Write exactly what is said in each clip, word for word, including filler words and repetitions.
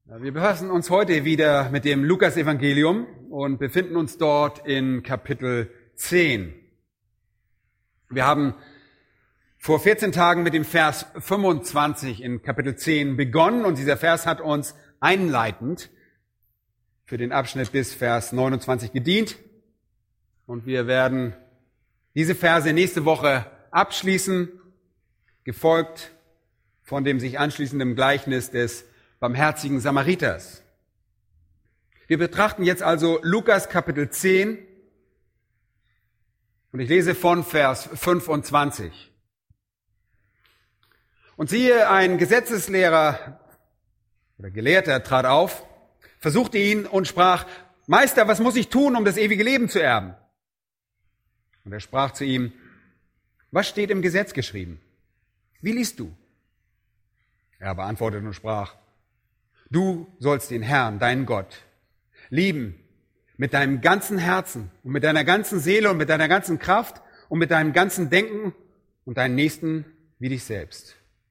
Wir befassen uns heute wieder mit dem Lukas-Evangelium und befinden uns dort in Kapitel zehn. Wir haben vor vierzehn Tagen mit dem Vers fünfundzwanzig in Kapitel zehn begonnen und dieser Vers hat uns einleitend für den Abschnitt bis Vers neunundzwanzig gedient. Und wir werden diese Verse nächste Woche abschließen, gefolgt von dem sich anschließenden Gleichnis des barmherzigen Samariters. Wir betrachten jetzt also Lukas Kapitel zehn und ich lese von Vers fünfundzwanzig. Und siehe, ein Gesetzeslehrer oder Gelehrter trat auf, versuchte ihn und sprach: Meister, was muss ich tun, um das ewige Leben zu erben? Und er sprach zu ihm: Was steht im Gesetz geschrieben? Wie liest du? Er beantwortete und sprach: Du sollst den Herrn, deinen Gott, lieben mit deinem ganzen Herzen und mit deiner ganzen Seele und mit deiner ganzen Kraft und mit deinem ganzen Denken und deinen Nächsten wie dich selbst.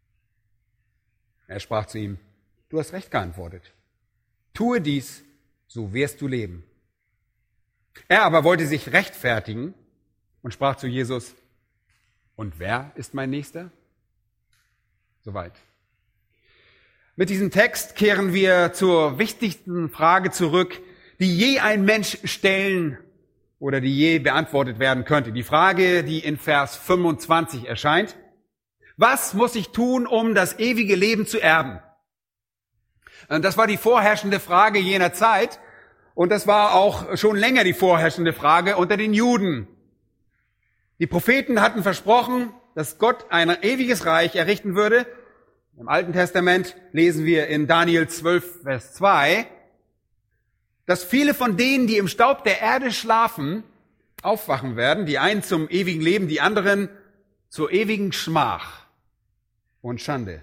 Er sprach zu ihm: Du hast recht geantwortet. Tue dies, so wirst du leben. Er aber wollte sich rechtfertigen und sprach zu Jesus: Und wer ist mein Nächster? Soweit. Mit diesem Text kehren wir zur wichtigsten Frage zurück, die je ein Mensch stellen oder die je beantwortet werden könnte. Die Frage, die in Vers fünfundzwanzig erscheint: Was muss ich tun, um das ewige Leben zu erben? Das war die vorherrschende Frage jener Zeit und das war auch schon länger die vorherrschende Frage unter den Juden. Die Propheten hatten versprochen, dass Gott ein ewiges Reich errichten würde. Im Alten Testament lesen wir in Daniel zwölf, Vers zwei, dass viele von denen, die im Staub der Erde schlafen, aufwachen werden, die einen zum ewigen Leben, die anderen zur ewigen Schmach und Schande.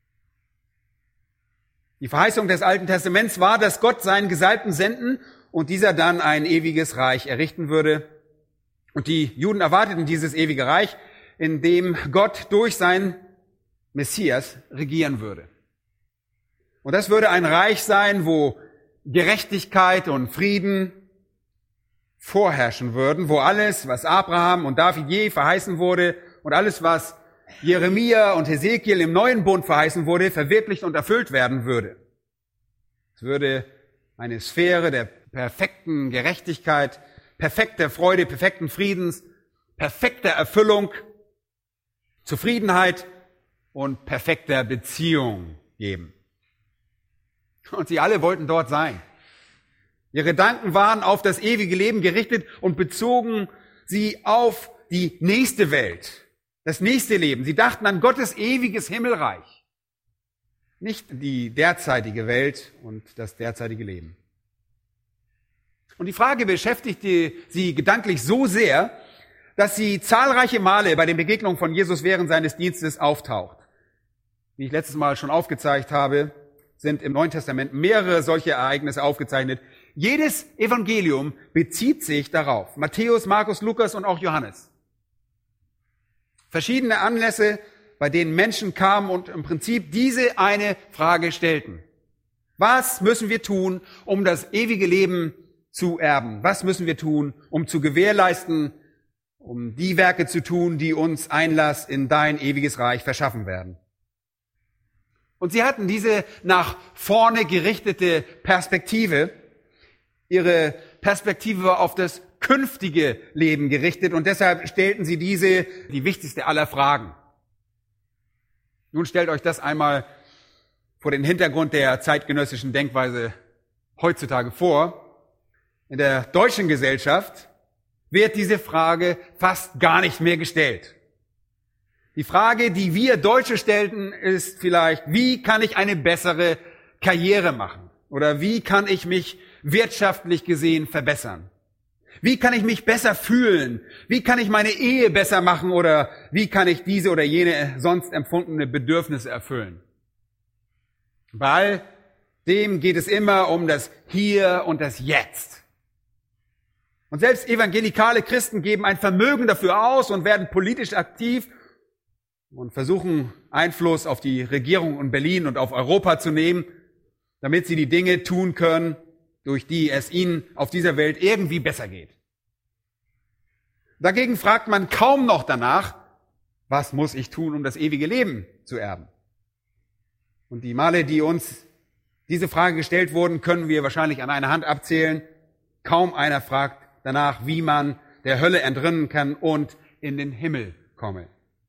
Die Verheißung des Alten Testaments war, dass Gott seinen Gesalbten senden und dieser dann ein ewiges Reich errichten würde. Und die Juden erwarteten dieses ewige Reich, in dem Gott durch sein Messias regieren würde. Und das würde ein Reich sein, wo Gerechtigkeit und Frieden vorherrschen würden, wo alles, was Abraham und David je verheißen wurde und alles, was Jeremia und Hesekiel im neuen Bund verheißen wurde, verwirklicht und erfüllt werden würde. Es würde eine Sphäre der perfekten Gerechtigkeit, perfekter Freude, perfekten Friedens, perfekter Erfüllung, Zufriedenheit und perfekter Beziehung geben. Und sie alle wollten dort sein. Ihre Gedanken waren auf das ewige Leben gerichtet und bezogen sie auf die nächste Welt, das nächste Leben. Sie dachten an Gottes ewiges Himmelreich, nicht die derzeitige Welt und das derzeitige Leben. Und die Frage beschäftigte sie gedanklich so sehr, dass sie zahlreiche Male bei den Begegnungen von Jesus während seines Dienstes auftaucht. Wie ich letztes Mal schon aufgezeigt habe, sind im Neuen Testament mehrere solche Ereignisse aufgezeichnet. Jedes Evangelium bezieht sich darauf. Matthäus, Markus, Lukas und auch Johannes. Verschiedene Anlässe, bei denen Menschen kamen und im Prinzip diese eine Frage stellten. Was müssen wir tun, um das ewige Leben zu erben? Was müssen wir tun, um zu gewährleisten, um die Werke zu tun, die uns Einlass in dein ewiges Reich verschaffen werden? Und sie hatten diese nach vorne gerichtete Perspektive. Ihre Perspektive war auf das künftige Leben gerichtet und deshalb stellten sie diese, die wichtigste aller Fragen. Nun stellt euch das einmal vor den Hintergrund der zeitgenössischen Denkweise heutzutage vor. In der deutschen Gesellschaft wird diese Frage fast gar nicht mehr gestellt. Die Frage, die wir Deutsche stellten, ist vielleicht: Wie kann ich eine bessere Karriere machen? Oder wie kann ich mich wirtschaftlich gesehen verbessern? Wie kann ich mich besser fühlen? Wie kann ich meine Ehe besser machen? Oder wie kann ich diese oder jene sonst empfundene Bedürfnisse erfüllen? Bei all dem geht es immer um das Hier und das Jetzt. Und selbst evangelikale Christen geben ein Vermögen dafür aus und werden politisch aktiv und versuchen, Einfluss auf die Regierung in Berlin und auf Europa zu nehmen. damit sie die Dinge tun können, durch die es ihnen auf dieser Welt irgendwie besser geht. Dagegen fragt man kaum noch danach, was muss ich tun, um das ewige Leben zu erben? Und die Male, die uns diese Frage gestellt wurden, können wir wahrscheinlich an einer Hand abzählen. Kaum einer fragt danach, wie man der Hölle entrinnen kann und in den Himmel komme.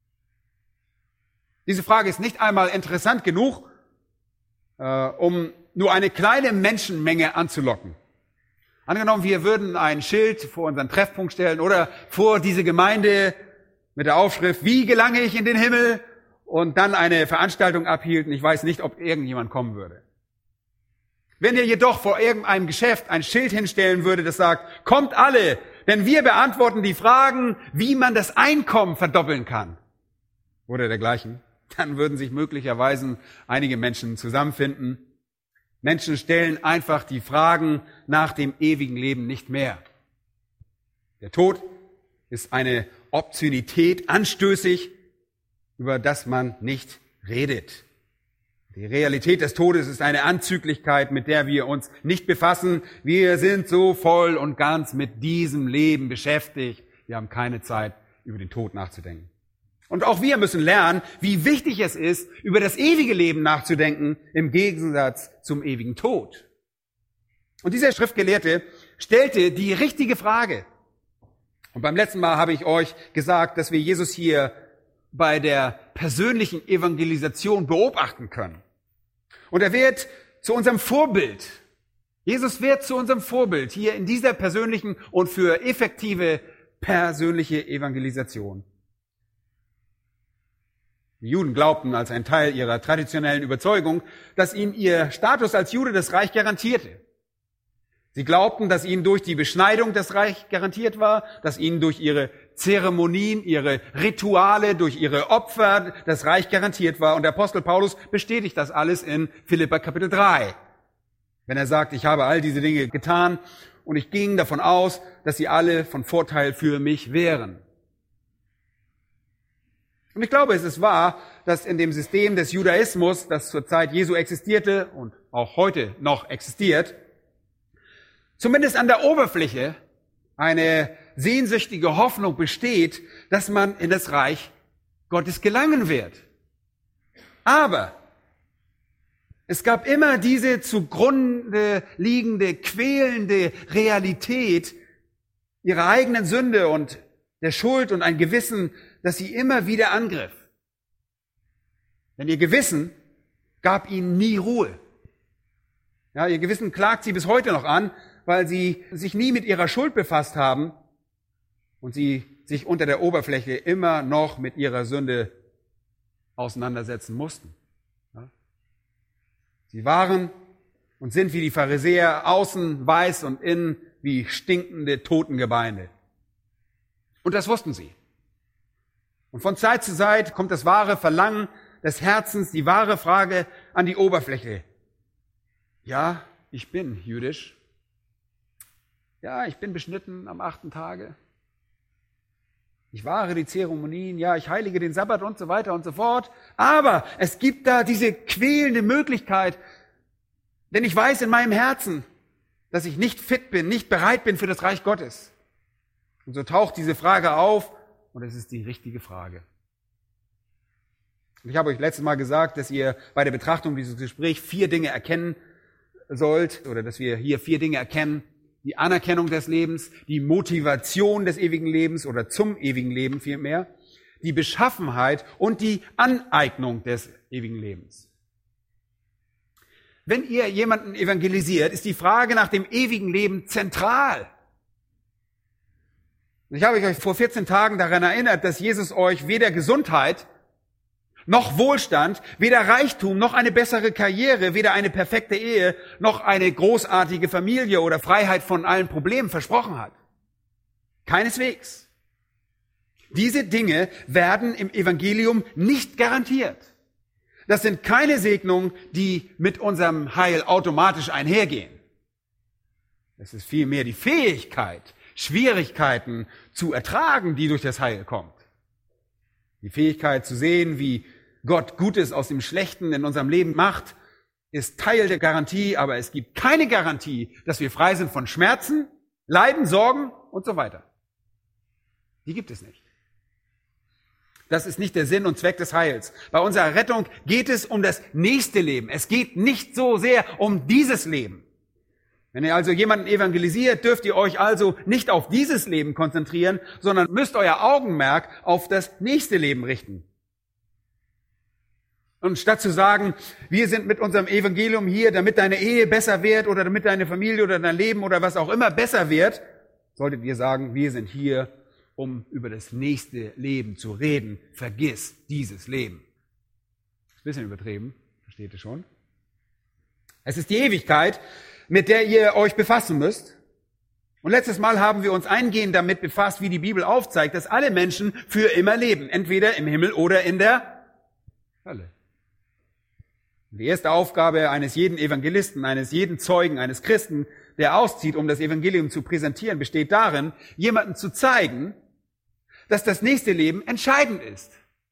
Diese Frage ist nicht einmal interessant genug, äh, um nur eine kleine Menschenmenge anzulocken. Angenommen, wir würden ein Schild vor unseren Treffpunkt stellen oder vor diese Gemeinde mit der Aufschrift, wie gelange ich in den Himmel? Und dann eine Veranstaltung abhielten. Ich weiß nicht, ob irgendjemand kommen würde. Wenn ihr jedoch vor irgendeinem Geschäft ein Schild hinstellen würde, das sagt, kommt alle, denn wir beantworten die Fragen, wie man das Einkommen verdoppeln kann, oder dergleichen, dann würden sich möglicherweise einige Menschen zusammenfinden. Menschen stellen einfach die Fragen nach dem ewigen Leben nicht mehr. Der Tod ist eine Obszönität, anstößig, über das man nicht redet. Die Realität des Todes ist eine Anzüglichkeit, mit der wir uns nicht befassen. Wir sind so voll und ganz mit diesem Leben beschäftigt. Wir haben keine Zeit, über den Tod nachzudenken. Und auch wir müssen lernen, wie wichtig es ist, über das ewige Leben nachzudenken, im Gegensatz zum ewigen Tod. Und dieser Schriftgelehrte stellte die richtige Frage. Und beim letzten Mal habe ich euch gesagt, dass wir Jesus hier bei der persönlichen Evangelisation beobachten können. Und er wird zu unserem Vorbild. Jesus wird zu unserem Vorbild hier in dieser persönlichen und für effektive persönliche Evangelisation. Die Juden glaubten als ein Teil ihrer traditionellen Überzeugung, dass ihnen ihr Status als Jude das Reich garantierte. Sie glaubten, dass ihnen durch die Beschneidung das Reich garantiert war, dass ihnen durch ihre Zeremonien, ihre Rituale, durch ihre Opfer das Reich garantiert war. Und der Apostel Paulus bestätigt das alles in Philipper Kapitel drei. Wenn er sagt, ich habe all diese Dinge getan und ich ging davon aus, dass sie alle von Vorteil für mich wären. Und ich glaube, es ist wahr, dass in dem System des Judaismus, das zur Zeit Jesu existierte und auch heute noch existiert, zumindest an der Oberfläche eine sehnsüchtige Hoffnung besteht, dass man in das Reich Gottes gelangen wird. Aber es gab immer diese zugrunde liegende, quälende Realität ihrer eigenen Sünde und der Schuld und ein Gewissen, das sie immer wieder angriff. Denn ihr Gewissen gab ihnen nie Ruhe. Ja, ihr Gewissen klagt sie bis heute noch an, weil sie sich nie mit ihrer Schuld befasst haben und sie sich unter der Oberfläche immer noch mit ihrer Sünde auseinandersetzen mussten. Ja? Sie waren und sind wie die Pharisäer, außen weiß und innen wie stinkende Totengebeine. Und das wussten sie. Und von Zeit zu Zeit kommt das wahre Verlangen des Herzens, die wahre Frage an die Oberfläche. Ja, ich bin jüdisch. Ja, ich bin beschnitten am achten Tage. Ich wahre die Zeremonien. Ja, ich heilige den Sabbat und so weiter und so fort. Aber es gibt da diese quälende Möglichkeit, denn ich weiß in meinem Herzen, dass ich nicht fit bin, nicht bereit bin für das Reich Gottes. Und so taucht diese Frage auf und es ist die richtige Frage. Und ich habe euch letztes Mal gesagt, dass ihr bei der Betrachtung dieses Gesprächs vier Dinge erkennen sollt, oder dass wir hier vier Dinge erkennen. Die Anerkennung des Lebens, die Motivation des ewigen Lebens oder zum ewigen Leben vielmehr, die Beschaffenheit und die Aneignung des ewigen Lebens. Wenn ihr jemanden evangelisiert, ist die Frage nach dem ewigen Leben zentral. Ich habe euch vor vierzehn Tagen daran erinnert, dass Jesus euch weder Gesundheit noch Wohlstand, weder Reichtum, noch eine bessere Karriere, weder eine perfekte Ehe, noch eine großartige Familie oder Freiheit von allen Problemen versprochen hat. Keineswegs. Diese Dinge werden im Evangelium nicht garantiert. Das sind keine Segnungen, die mit unserem Heil automatisch einhergehen. Es ist vielmehr die Fähigkeit, Schwierigkeiten zu ertragen, die durch das Heil kommt. Die Fähigkeit zu sehen, wie Gott Gutes aus dem Schlechten in unserem Leben macht ist Teil der Garantie, aber es gibt keine Garantie, dass wir frei sind von Schmerzen, Leiden, Sorgen und so weiter. Die gibt es nicht. Das ist nicht der Sinn und Zweck des Heils. Bei unserer Rettung geht es um das nächste Leben. Es geht nicht so sehr um dieses Leben. Wenn ihr also jemanden evangelisiert, dürft ihr euch also nicht auf dieses Leben konzentrieren, sondern müsst euer Augenmerk auf das nächste Leben richten. Und statt zu sagen, wir sind mit unserem Evangelium hier, damit deine Ehe besser wird oder damit deine Familie oder dein Leben oder was auch immer besser wird, solltet ihr sagen, wir sind hier, um über das nächste Leben zu reden. Vergiss dieses Leben. Das ist ein bisschen übertrieben, versteht ihr schon? Es ist die Ewigkeit, mit der ihr euch befassen müsst. Und letztes Mal haben wir uns eingehend damit befasst, wie die Bibel aufzeigt, dass alle Menschen für immer leben, entweder im Himmel oder in der Hölle. Die erste Aufgabe eines jeden Evangelisten, eines jeden Zeugen, eines Christen, der auszieht, um das Evangelium zu präsentieren, besteht darin, jemandem zu zeigen, dass das nächste Leben entscheidend ist.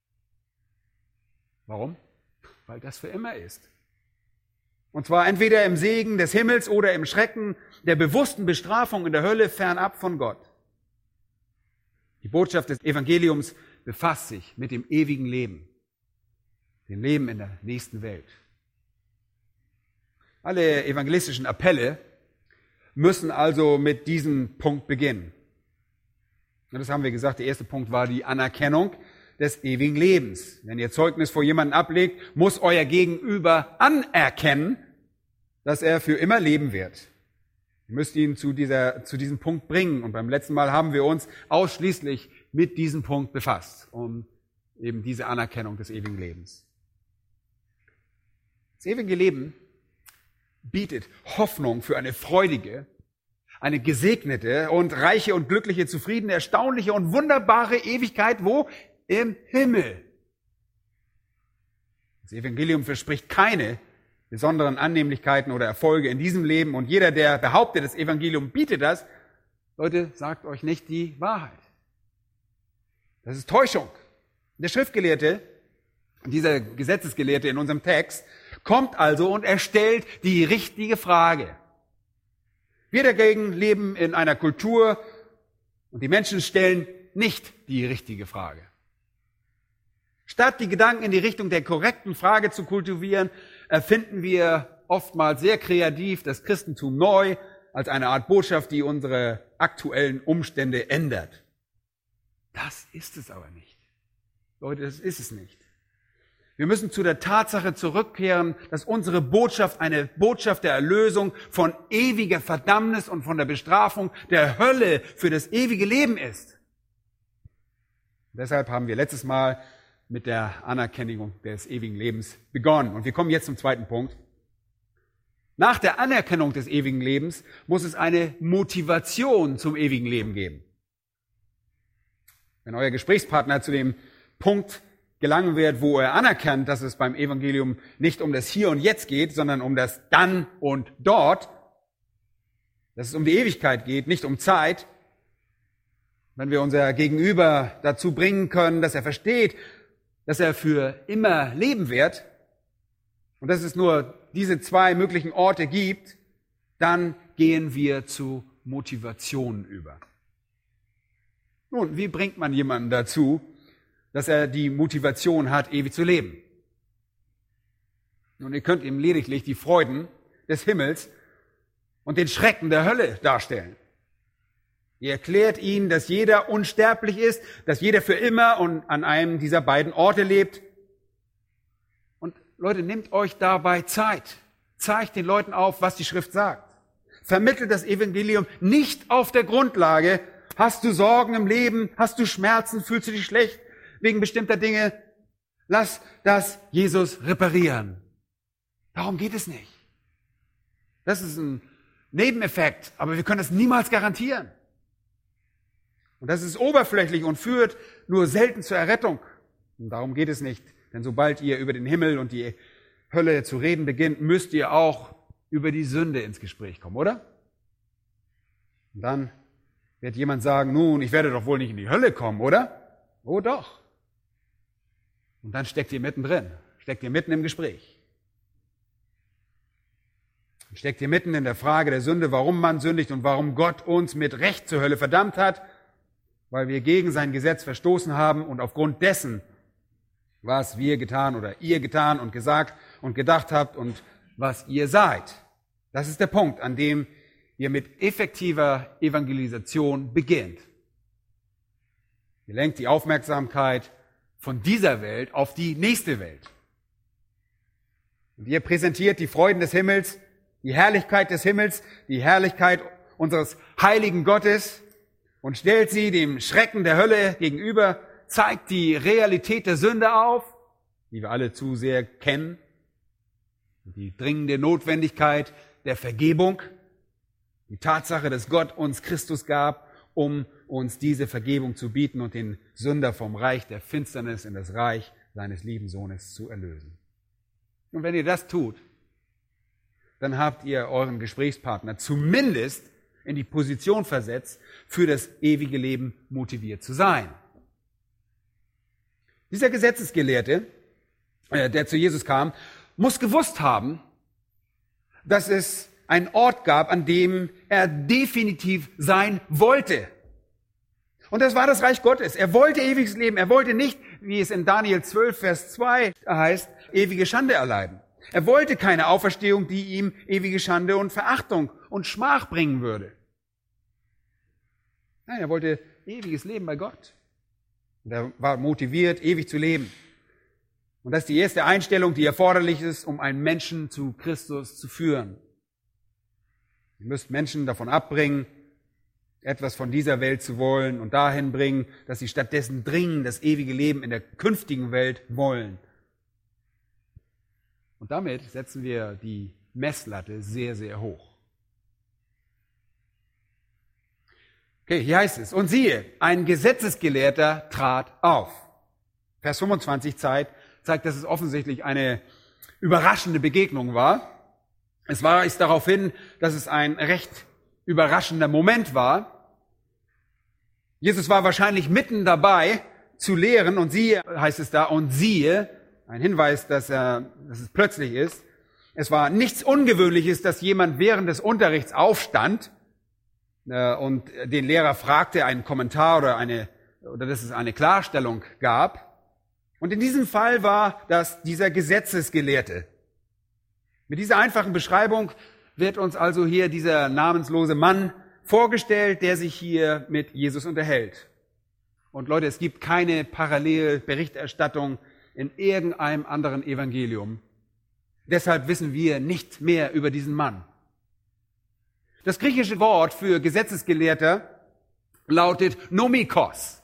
Warum? Weil das für immer ist. Und zwar entweder im Segen des Himmels oder im Schrecken der bewussten Bestrafung in der Hölle fernab von Gott. Die Botschaft des Evangeliums befasst sich mit dem ewigen Leben, dem Leben in der nächsten Welt. Alle evangelistischen Appelle müssen also mit diesem Punkt beginnen. Und das haben wir gesagt, der erste Punkt war die Anerkennung des ewigen Lebens. Wenn ihr Zeugnis vor jemanden ablegt, muss euer Gegenüber anerkennen, dass er für immer leben wird. Ihr müsst ihn zu dieser, zu diesem Punkt bringen. Und beim letzten Mal haben wir uns ausschließlich mit diesem Punkt befasst, um eben diese Anerkennung des ewigen Lebens. Das ewige Leben bietet Hoffnung für eine freudige, eine gesegnete und reiche und glückliche, zufriedene, erstaunliche und wunderbare Ewigkeit, wo? Im Himmel. Das Evangelium verspricht keine besonderen Annehmlichkeiten oder Erfolge in diesem Leben. Und jeder, der behauptet, das Evangelium bietet das, Leute, sagt euch nicht die Wahrheit. Das ist Täuschung. Der Schriftgelehrte, dieser Gesetzesgelehrte in unserem Text, kommt also und er stellt die richtige Frage. Wir dagegen leben in einer Kultur und die Menschen stellen nicht die richtige Frage. Statt die Gedanken in die Richtung der korrekten Frage zu kultivieren, erfinden wir oftmals sehr kreativ das Christentum neu als eine Art Botschaft, die unsere aktuellen Umstände ändert. Das ist es aber nicht. Leute, das ist es nicht. Wir müssen zu der Tatsache zurückkehren, dass unsere Botschaft eine Botschaft der Erlösung von ewiger Verdammnis und von der Bestrafung der Hölle für das ewige Leben ist. Und deshalb haben wir letztes Mal mit der Anerkennung des ewigen Lebens begonnen. Und wir kommen jetzt zum zweiten Punkt. Nach der Anerkennung des ewigen Lebens muss es eine Motivation zum ewigen Leben geben. Wenn euer Gesprächspartner zu dem Punkt gelangen wird, wo er anerkennt, dass es beim Evangelium nicht um das Hier und Jetzt geht, sondern um das Dann und Dort, dass es um die Ewigkeit geht, nicht um Zeit, wenn wir unser Gegenüber dazu bringen können, dass er versteht, dass er für immer leben wird und dass es nur diese zwei möglichen Orte gibt, dann gehen wir zu Motivationen über. Nun, wie bringt man jemanden dazu, dass er die Motivation hat, ewig zu leben? Und ihr könnt ihm lediglich die Freuden des Himmels und den Schrecken der Hölle darstellen. Ihr erklärt ihnen, dass jeder unsterblich ist, dass jeder für immer und an einem dieser beiden Orte lebt. Und Leute, nehmt euch dabei Zeit. Zeigt den Leuten auf, was die Schrift sagt. Vermittelt das Evangelium nicht auf der Grundlage, hast du Sorgen im Leben, hast du Schmerzen, fühlst du dich schlecht wegen bestimmter Dinge? Lass das Jesus reparieren. Darum geht es nicht. Das ist ein Nebeneffekt, aber wir können das niemals garantieren. Und das ist oberflächlich und führt nur selten zur Errettung. Und darum geht es nicht. Denn sobald ihr über den Himmel und die Hölle zu reden beginnt, müsst ihr auch über die Sünde ins Gespräch kommen, oder? Und dann wird jemand sagen, nun, ich werde doch wohl nicht in die Hölle kommen, oder? Oh doch. Und dann steckt ihr mittendrin, steckt ihr mitten im Gespräch. Man steckt hier mitten in der Frage der Sünde, warum man sündigt und warum Gott uns mit Recht zur Hölle verdammt hat, weil wir gegen sein Gesetz verstoßen haben und aufgrund dessen, was wir getan oder ihr getan und gesagt und gedacht habt und was ihr seid. Das ist der Punkt, an dem ihr mit effektiver Evangelisation beginnt. Ihr lenkt die Aufmerksamkeit von dieser Welt auf die nächste Welt. Und ihr präsentiert die Freuden des Himmels, die Herrlichkeit des Himmels, die Herrlichkeit unseres heiligen Gottes und stellt sie dem Schrecken der Hölle gegenüber, zeigt die Realität der Sünde auf, die wir alle zu sehr kennen, die dringende Notwendigkeit der Vergebung, die Tatsache, dass Gott uns Christus gab, um uns diese Vergebung zu bieten und den Sünder vom Reich der Finsternis in das Reich seines lieben Sohnes zu erlösen. Und wenn ihr das tut, dann habt ihr euren Gesprächspartner zumindest in die Position versetzt, für das ewige Leben motiviert zu sein. Dieser Gesetzesgelehrte, äh, der zu Jesus kam, muss gewusst haben, dass es einen Ort gab, an dem er definitiv sein wollte. Und das war das Reich Gottes. Er wollte ewiges Leben. Er wollte nicht, wie es in Daniel zwölf, Vers zwei heißt, ewige Schande erleiden. Er wollte keine Auferstehung, die ihm ewige Schande und Verachtung und Schmach bringen würde. Nein, er wollte ewiges Leben bei Gott. Und er war motiviert, ewig zu leben. Und das ist die erste Einstellung, die erforderlich ist, um einen Menschen zu Christus zu führen. Ihr müsst Menschen davon abbringen, etwas von dieser Welt zu wollen und dahin bringen, dass sie stattdessen dringend das ewige Leben in der künftigen Welt wollen. Und damit setzen wir die Messlatte sehr, sehr hoch. Okay, hier heißt es, und siehe, ein Gesetzesgelehrter trat auf. Vers fünfundzwanzig zeigt, zeigt, dass es offensichtlich eine überraschende Begegnung war. Es weist darauf hin, dass es ein recht überraschender Moment war. Jesus war wahrscheinlich mitten dabei zu lehren und siehe, heißt es da, und siehe, ein Hinweis, dass, er, dass es plötzlich ist. Es war nichts Ungewöhnliches, dass jemand während des Unterrichts aufstand äh, und den Lehrer fragte, einen Kommentar oder eine, oder dass es eine Klarstellung gab. Und in diesem Fall war das dieser Gesetzesgelehrte. Mit dieser einfachen Beschreibung wird uns also hier dieser namenslose Mann vorgestellt, der sich hier mit Jesus unterhält. Und Leute, es gibt keine Parallelberichterstattung in irgendeinem anderen Evangelium. Deshalb wissen wir nicht mehr über diesen Mann. Das griechische Wort für Gesetzesgelehrter lautet nomikos.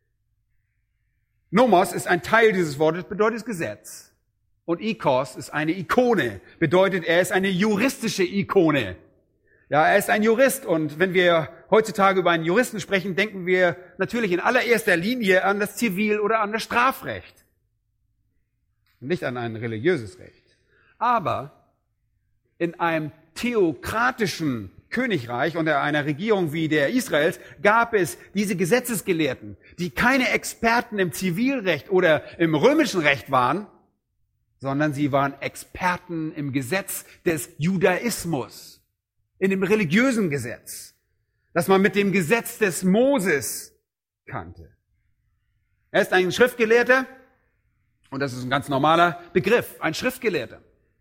Nomos ist ein Teil dieses Wortes, bedeutet Gesetz. Und Ikos ist eine Ikone, bedeutet, er ist eine juristische Ikone. Ja, er ist ein Jurist und wenn wir heutzutage über einen Juristen sprechen, denken wir natürlich in allererster Linie an das Zivil- oder an das Strafrecht. Nicht an ein religiöses Recht. Aber in einem theokratischen Königreich unter einer Regierung wie der Israels gab es diese Gesetzesgelehrten, die keine Experten im Zivilrecht oder im römischen Recht waren, sondern sie waren Experten im Gesetz des Judaismus, in dem religiösen Gesetz, das man mit dem Gesetz des Moses kannte. Er ist ein Schriftgelehrter, und das ist ein ganz normaler Begriff, ein Schriftgelehrter.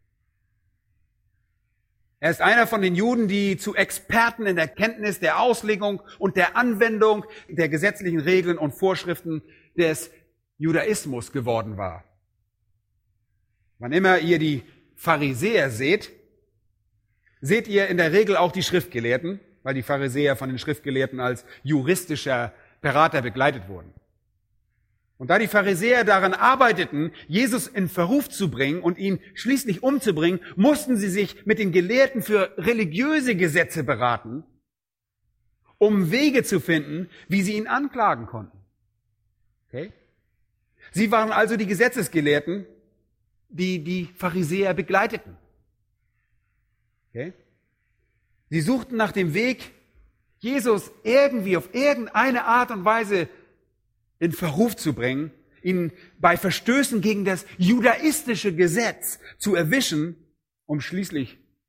Er ist einer von den Juden, die zu Experten in der Kenntnis der Auslegung und der Anwendung der gesetzlichen Regeln und Vorschriften des Judaismus geworden war. Wann immer ihr die Pharisäer seht, seht ihr in der Regel auch die Schriftgelehrten, weil die Pharisäer von den Schriftgelehrten als juristischer Berater begleitet wurden. Und da die Pharisäer daran arbeiteten, Jesus in Verruf zu bringen und ihn schließlich umzubringen, mussten sie sich mit den Gelehrten für religiöse Gesetze beraten, um Wege zu finden, wie sie ihn anklagen konnten. Okay? Sie waren also die Gesetzesgelehrten, die die Pharisäer begleiteten. Okay? Sie suchten nach dem Weg, Jesus irgendwie auf irgendeine Art und Weise in Verruf zu bringen, ihn bei Verstößen gegen das judaistische Gesetz zu erwischen, um schließlich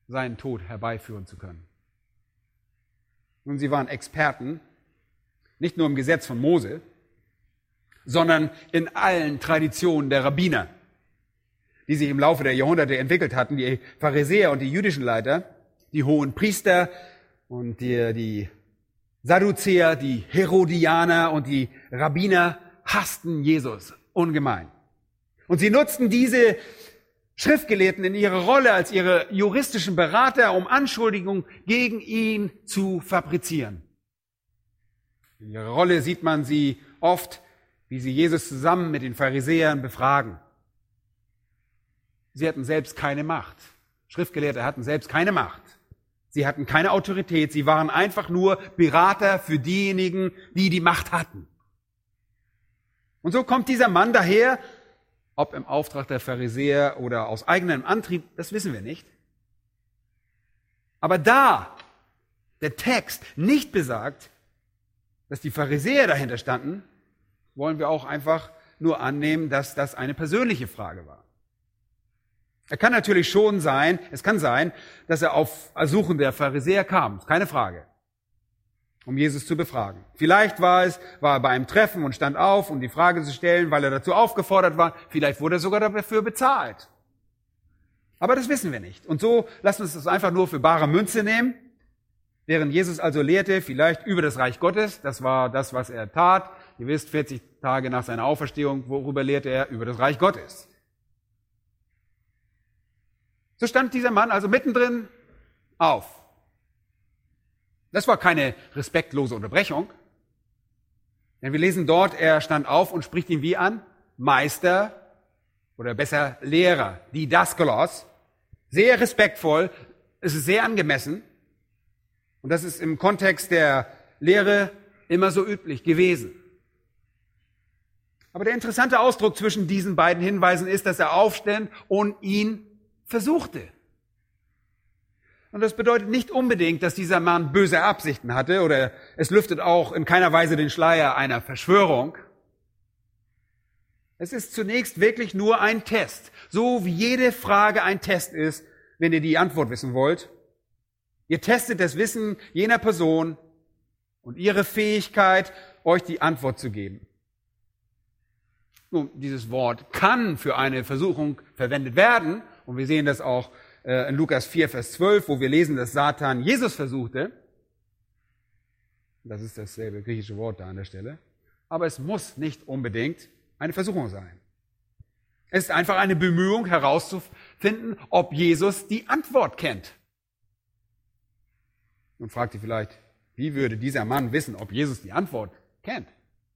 seinen Tod herbeiführen zu können. Nun, sie waren Experten, nicht nur im Gesetz von Mose, sondern in allen Traditionen der Rabbiner, die sich im Laufe der Jahrhunderte entwickelt hatten. Die Pharisäer und die jüdischen Leiter, die hohen Priester und die, die Sadduzäer, die Herodianer und die Rabbiner hassten Jesus ungemein. Und sie nutzten diese Schriftgelehrten in ihrer Rolle als ihre juristischen Berater, um Anschuldigungen gegen ihn zu fabrizieren. In ihrer Rolle sieht man sie oft, wie sie Jesus zusammen mit den Pharisäern befragen. Sie hatten selbst keine Macht. Schriftgelehrte hatten selbst keine Macht. Sie hatten keine Autorität. Sie waren einfach nur Berater für diejenigen, die die Macht hatten. Und so kommt dieser Mann daher, ob im Auftrag der Pharisäer oder aus eigenem Antrieb, das wissen wir nicht. Aber da der Text nicht besagt, dass die Pharisäer dahinter standen, wollen wir auch einfach nur annehmen, dass das eine persönliche Frage war. Er kann natürlich schon sein, es kann sein, dass er auf Ersuchen der Pharisäer kam, keine Frage, um Jesus zu befragen. Vielleicht war es, war er bei einem Treffen und stand auf, um die Frage zu stellen, weil er dazu aufgefordert war. Vielleicht wurde er sogar dafür bezahlt. Aber das wissen wir nicht. Und so lassen wir uns das einfach nur für bare Münze nehmen. Während Jesus also lehrte, vielleicht über das Reich Gottes, das war das, was er tat. Ihr wisst, vierzig Tage nach seiner Auferstehung, worüber lehrte er? Über das Reich Gottes. So stand dieser Mann also mittendrin auf. Das war keine respektlose Unterbrechung. Denn wir lesen dort, er stand auf und spricht ihn wie an? Meister oder besser Lehrer, Didaskalos. Sehr respektvoll, es ist sehr angemessen. Und das ist im Kontext der Lehre immer so üblich gewesen. Aber der interessante Ausdruck zwischen diesen beiden Hinweisen ist, dass er aufstand und ihn versuchte. Und das bedeutet nicht unbedingt, dass dieser Mann böse Absichten hatte oder es lüftet auch in keiner Weise den Schleier einer Verschwörung. Es ist zunächst wirklich nur ein Test, so wie jede Frage ein Test ist, wenn ihr die Antwort wissen wollt. Ihr testet das Wissen jener Person und ihre Fähigkeit, euch die Antwort zu geben. Nun, dieses Wort kann für eine Versuchung verwendet werden. Und wir sehen das auch äh, in Lukas vier, Vers zwölf, wo wir lesen, dass Satan Jesus versuchte. Das ist dasselbe griechische Wort da an der Stelle. Aber es muss nicht unbedingt eine Versuchung sein. Es ist einfach eine Bemühung herauszufinden, ob Jesus die Antwort kennt. Nun fragt ihr vielleicht, wie würde dieser Mann wissen, ob Jesus die Antwort kennt?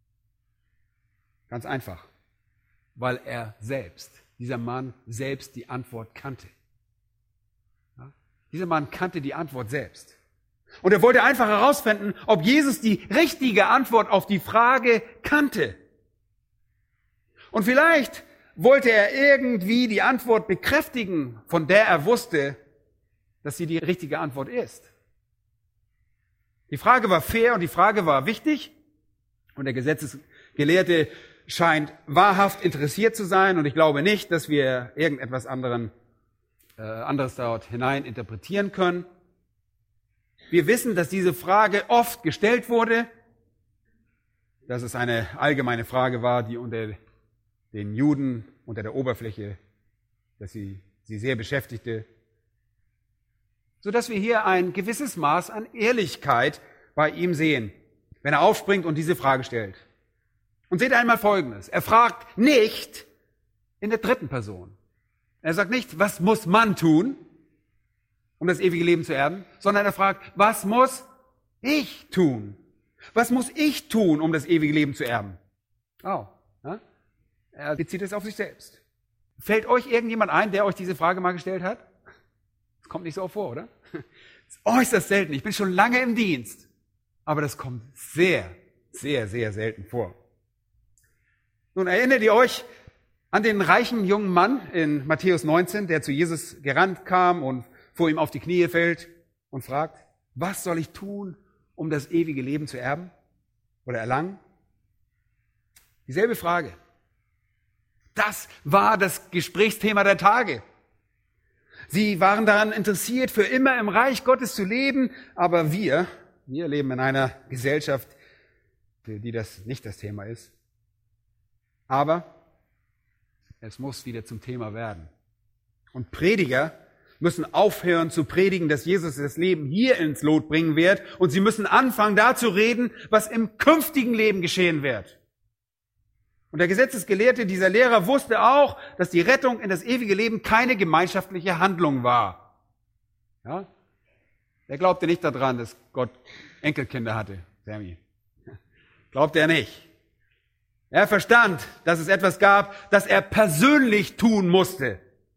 Ganz einfach, weil er selbst, dieser Mann selbst die Antwort kannte. Ja? Dieser Mann kannte die Antwort selbst. Und er wollte einfach herausfinden, ob Jesus die richtige Antwort auf die Frage kannte. Und vielleicht wollte er irgendwie die Antwort bekräftigen, von der er wusste, dass sie die richtige Antwort ist. Die Frage war fair und die Frage war wichtig. Und der Gesetzesgelehrte scheint wahrhaft interessiert zu sein. Und ich glaube nicht, dass wir irgendetwas anderen, äh, anderes dort hinein interpretieren können. Wir wissen, dass diese Frage oft gestellt wurde, dass es eine allgemeine Frage war, die unter den Juden unter der Oberfläche, dass sie sie sehr beschäftigte, sodass wir hier ein gewisses Maß an Ehrlichkeit bei ihm sehen, wenn er aufspringt und diese Frage stellt. Und seht einmal Folgendes. Er fragt nicht in der dritten Person. Er sagt nicht, was muss man tun, um das ewige Leben zu erben, sondern er fragt, was muss ich tun? Was muss ich tun, um das ewige Leben zu erben? Oh, ja? Er bezieht es auf sich selbst. Fällt euch irgendjemand ein, der euch diese Frage mal gestellt hat? Das kommt nicht so oft vor, oder? Das ist äußerst selten. Ich bin schon lange im Dienst. Aber das kommt sehr, sehr, sehr selten vor. Nun erinnert ihr euch an den reichen jungen Mann in Matthäus neunzehn, der zu Jesus gerannt kam und vor ihm auf die Knie fällt und fragt, was soll ich tun, um das ewige Leben zu erben oder erlangen? Dieselbe Frage. Das war das Gesprächsthema der Tage. Sie waren daran interessiert, für immer im Reich Gottes zu leben, aber wir, wir leben in einer Gesellschaft, für die das nicht das Thema ist. Aber es muss wieder zum Thema werden. Und Prediger müssen aufhören zu predigen, dass Jesus das Leben hier ins Lot bringen wird, und sie müssen anfangen, da zu reden, was im künftigen Leben geschehen wird. Und der Gesetzesgelehrte, dieser Lehrer, wusste auch, dass die Rettung in das ewige Leben keine gemeinschaftliche Handlung war. Ja? Er glaubte nicht daran, dass Gott Enkelkinder hatte, Sammy. Glaubte er nicht. Er verstand, dass es etwas gab, das er persönlich tun musste.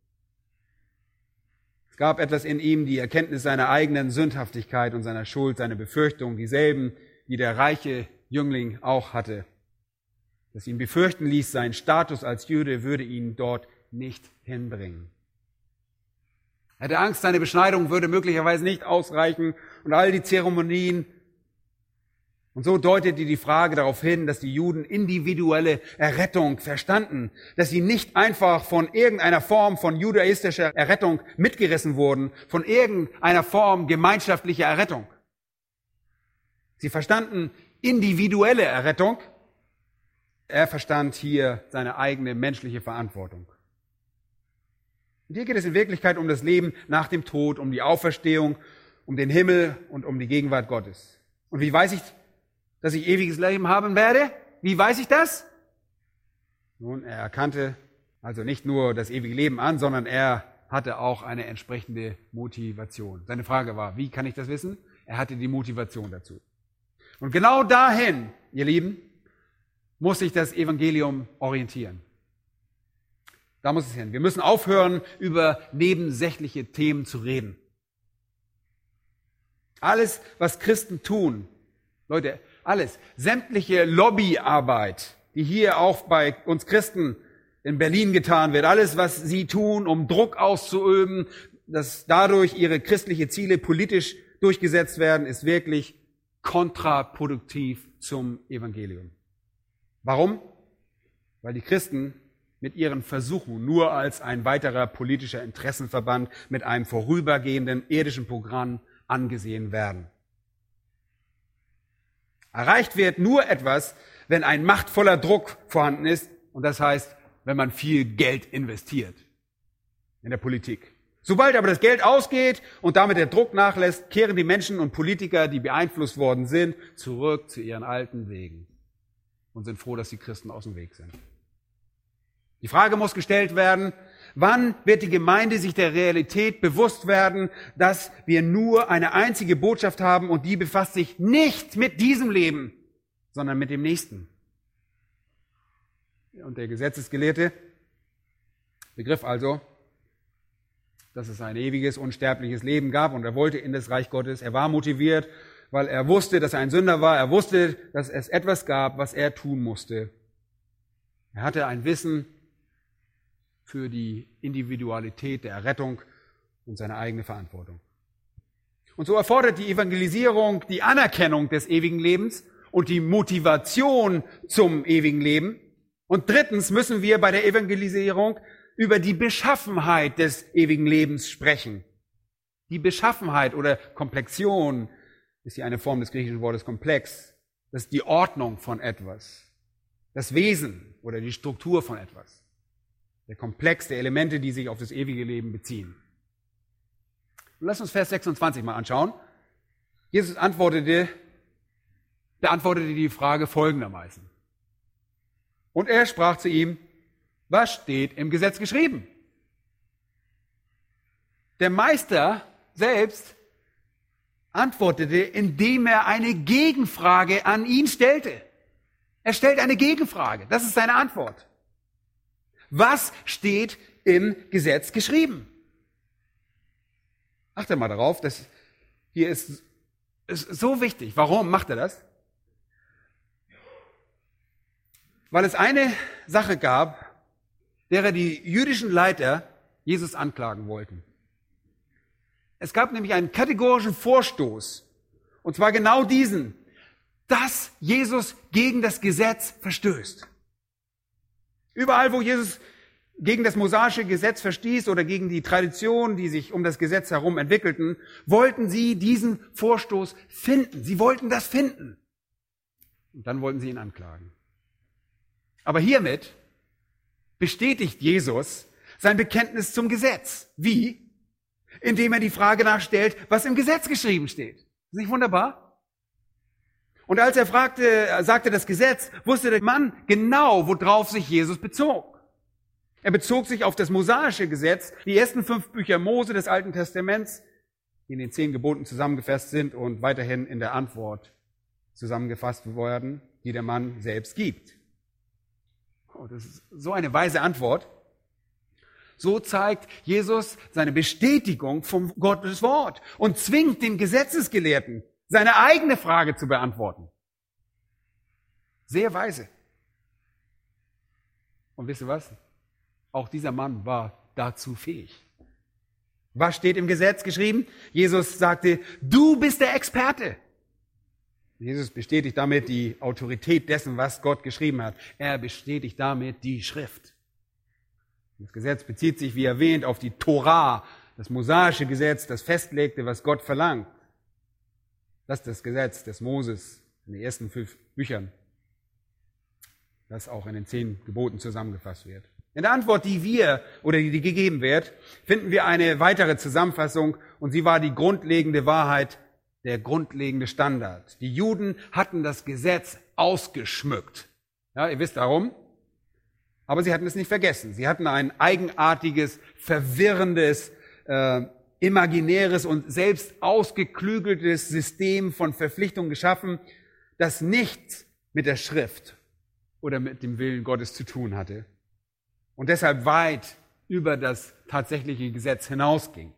Es gab etwas in ihm, die Erkenntnis seiner eigenen Sündhaftigkeit und seiner Schuld, seine Befürchtungen, dieselben, die der reiche Jüngling auch hatte. Das ihn befürchten ließ, sein Status als Jude würde ihn dort nicht hinbringen. Er hatte Angst, seine Beschneidung würde möglicherweise nicht ausreichen und all die Zeremonien. Und so deutete die Frage darauf hin, dass die Juden individuelle Errettung verstanden, dass sie nicht einfach von irgendeiner Form von judaistischer Errettung mitgerissen wurden, von irgendeiner Form gemeinschaftlicher Errettung. Sie verstanden individuelle Errettung. Er verstand hier seine eigene menschliche Verantwortung. Und hier geht es in Wirklichkeit um das Leben nach dem Tod, um die Auferstehung, um den Himmel und um die Gegenwart Gottes. Und wie weiß ich, dass ich ewiges Leben haben werde? Wie weiß ich das? Nun, er erkannte also nicht nur das ewige Leben an, sondern er hatte auch eine entsprechende Motivation. Seine Frage war, wie kann ich das wissen? Er hatte die Motivation dazu. Und genau dahin, ihr Lieben, muss sich das Evangelium orientieren. Da muss es hin. Wir müssen aufhören, über nebensächliche Themen zu reden. Alles, was Christen tun, Leute, alles, sämtliche Lobbyarbeit, die hier auch bei uns Christen in Berlin getan wird, alles, was sie tun, um Druck auszuüben, dass dadurch ihre christlichen Ziele politisch durchgesetzt werden, ist wirklich kontraproduktiv zum Evangelium. Warum? Weil die Christen mit ihren Versuchen nur als ein weiterer politischer Interessenverband mit einem vorübergehenden irdischen Programm angesehen werden. Erreicht wird nur etwas, wenn ein machtvoller Druck vorhanden ist, und das heißt, wenn man viel Geld investiert in der Politik. Sobald aber das Geld ausgeht und damit der Druck nachlässt, kehren die Menschen und Politiker, die beeinflusst worden sind, zurück zu ihren alten Wegen und sind froh, dass die Christen aus dem Weg sind. Die Frage muss gestellt werden, wann wird die Gemeinde sich der Realität bewusst werden, dass wir nur eine einzige Botschaft haben und die befasst sich nicht mit diesem Leben, sondern mit dem nächsten. Und der Gesetzesgelehrte begriff also, dass es ein ewiges, unsterbliches Leben gab und er wollte in das Reich Gottes. Er war motiviert, weil er wusste, dass er ein Sünder war. Er wusste, dass es etwas gab, was er tun musste. Er hatte ein Wissen für die Individualität der Errettung und seine eigene Verantwortung. Und so erfordert die Evangelisierung die Anerkennung des ewigen Lebens und die Motivation zum ewigen Leben. Und drittens müssen wir bei der Evangelisierung über die Beschaffenheit des ewigen Lebens sprechen. Die Beschaffenheit oder Komplexion ist hier eine Form des griechischen Wortes komplex. Das ist die Ordnung von etwas, das Wesen oder die Struktur von etwas. Der Komplex der Elemente, die sich auf das ewige Leben beziehen. Und lass uns Vers sechsundzwanzig mal anschauen. Jesus antwortete, beantwortete die Frage folgendermaßen. Und er sprach zu ihm, was steht im Gesetz geschrieben? Der Meister selbst antwortete, indem er eine Gegenfrage an ihn stellte. Er stellt eine Gegenfrage. Das ist seine Antwort. Was steht im Gesetz geschrieben? Achte mal darauf, das hier ist, ist so wichtig. Warum macht er das? Weil es eine Sache gab, derer die jüdischen Leiter Jesus anklagen wollten. Es gab nämlich einen kategorischen Vorstoß, und zwar genau diesen, dass Jesus gegen das Gesetz verstößt. Überall, wo Jesus gegen das mosaische Gesetz verstieß oder gegen die Traditionen, die sich um das Gesetz herum entwickelten, wollten sie diesen Vorstoß finden. Sie wollten das finden. Und dann wollten sie ihn anklagen. Aber hiermit bestätigt Jesus sein Bekenntnis zum Gesetz. Wie? Indem er die Frage nachstellt, was im Gesetz geschrieben steht. Ist nicht wunderbar? Und als er fragte, sagte das Gesetz, wusste der Mann genau, worauf sich Jesus bezog. Er bezog sich auf das mosaische Gesetz, die ersten fünf Bücher Mose des Alten Testaments, die in den zehn Geboten zusammengefasst sind und weiterhin in der Antwort zusammengefasst werden, die der Mann selbst gibt. Oh, das ist so eine weise Antwort. So zeigt Jesus seine Bestätigung vom Gottes Wort und zwingt den Gesetzesgelehrten, seine eigene Frage zu beantworten. Sehr weise. Und wisst ihr was? Auch dieser Mann war dazu fähig. Was steht im Gesetz geschrieben? Jesus sagte, du bist der Experte. Jesus bestätigt damit die Autorität dessen, was Gott geschrieben hat. Er bestätigt damit die Schrift. Das Gesetz bezieht sich, wie erwähnt, auf die Torah, das mosaische Gesetz, das festlegte, was Gott verlangt. Das ist das Gesetz des Moses in den ersten fünf Büchern, das auch in den zehn Geboten zusammengefasst wird. In der Antwort, die wir oder die gegeben wird, finden wir eine weitere Zusammenfassung und sie war die grundlegende Wahrheit, der grundlegende Standard. Die Juden hatten das Gesetz ausgeschmückt. Ja, ihr wisst darum. Aber sie hatten es nicht vergessen. Sie hatten ein eigenartiges, verwirrendes, äh, imaginäres und selbst ausgeklügeltes System von Verpflichtungen geschaffen, das nichts mit der Schrift oder mit dem Willen Gottes zu tun hatte. Und deshalb weit über das tatsächliche Gesetz hinausging.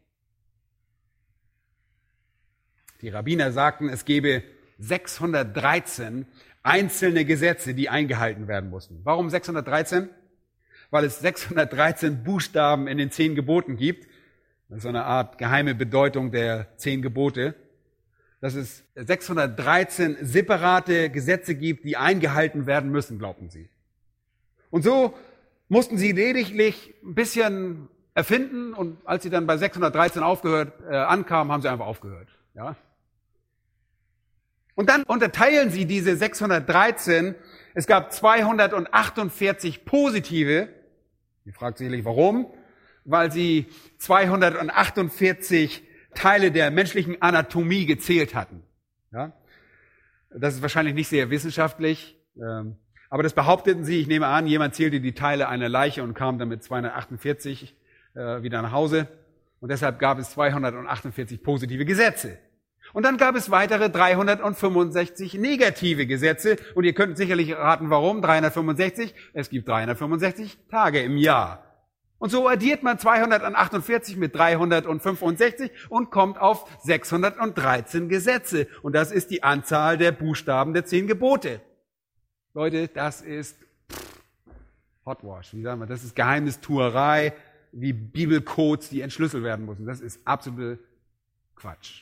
Die Rabbiner sagten, es gebe sechshundertdreizehn einzelne Gesetze, die eingehalten werden mussten. Warum sechshundertdreizehn? Weil es sechshundertdreizehn Buchstaben in den zehn Geboten gibt. Das ist so eine Art geheime Bedeutung der zehn Gebote. Dass es sechshundertdreizehn separate Gesetze gibt, die eingehalten werden müssen, glaubten sie. Und so mussten sie lediglich ein bisschen erfinden und als sie dann bei sechshundertdreizehn aufgehört, äh, ankamen, haben sie einfach aufgehört. Ja? Und dann unterteilen sie diese sechshundertdreizehn. Es gab zweihundertachtundvierzig positive. Ihr fragt sicherlich, warum? Weil sie zweihundertachtundvierzig Teile der menschlichen Anatomie gezählt hatten. Ja? Das ist wahrscheinlich nicht sehr wissenschaftlich. Ähm, Aber das behaupteten sie, ich nehme an, jemand zählte die Teile einer Leiche und kam dann mit zweihundertachtundvierzig äh, wieder nach Hause. Und deshalb gab es zweihundertachtundvierzig positive Gesetze. Und dann gab es weitere dreihundertfünfundsechzig negative Gesetze. Und ihr könnt sicherlich raten, warum. dreihundertfünfundsechzig, es gibt dreihundertfünfundsechzig Tage im Jahr. Und so addiert man zweihundertachtundvierzig mit dreihundertfünfundsechzig und kommt auf sechshundertdreizehn Gesetze. Und das ist die Anzahl der Buchstaben der zehn Gebote. Leute, das ist Hotwash. Wie sagen wir, das ist Geheimnistuerei, wie Bibelcodes, die entschlüsselt werden müssen. Das ist absolute Quatsch.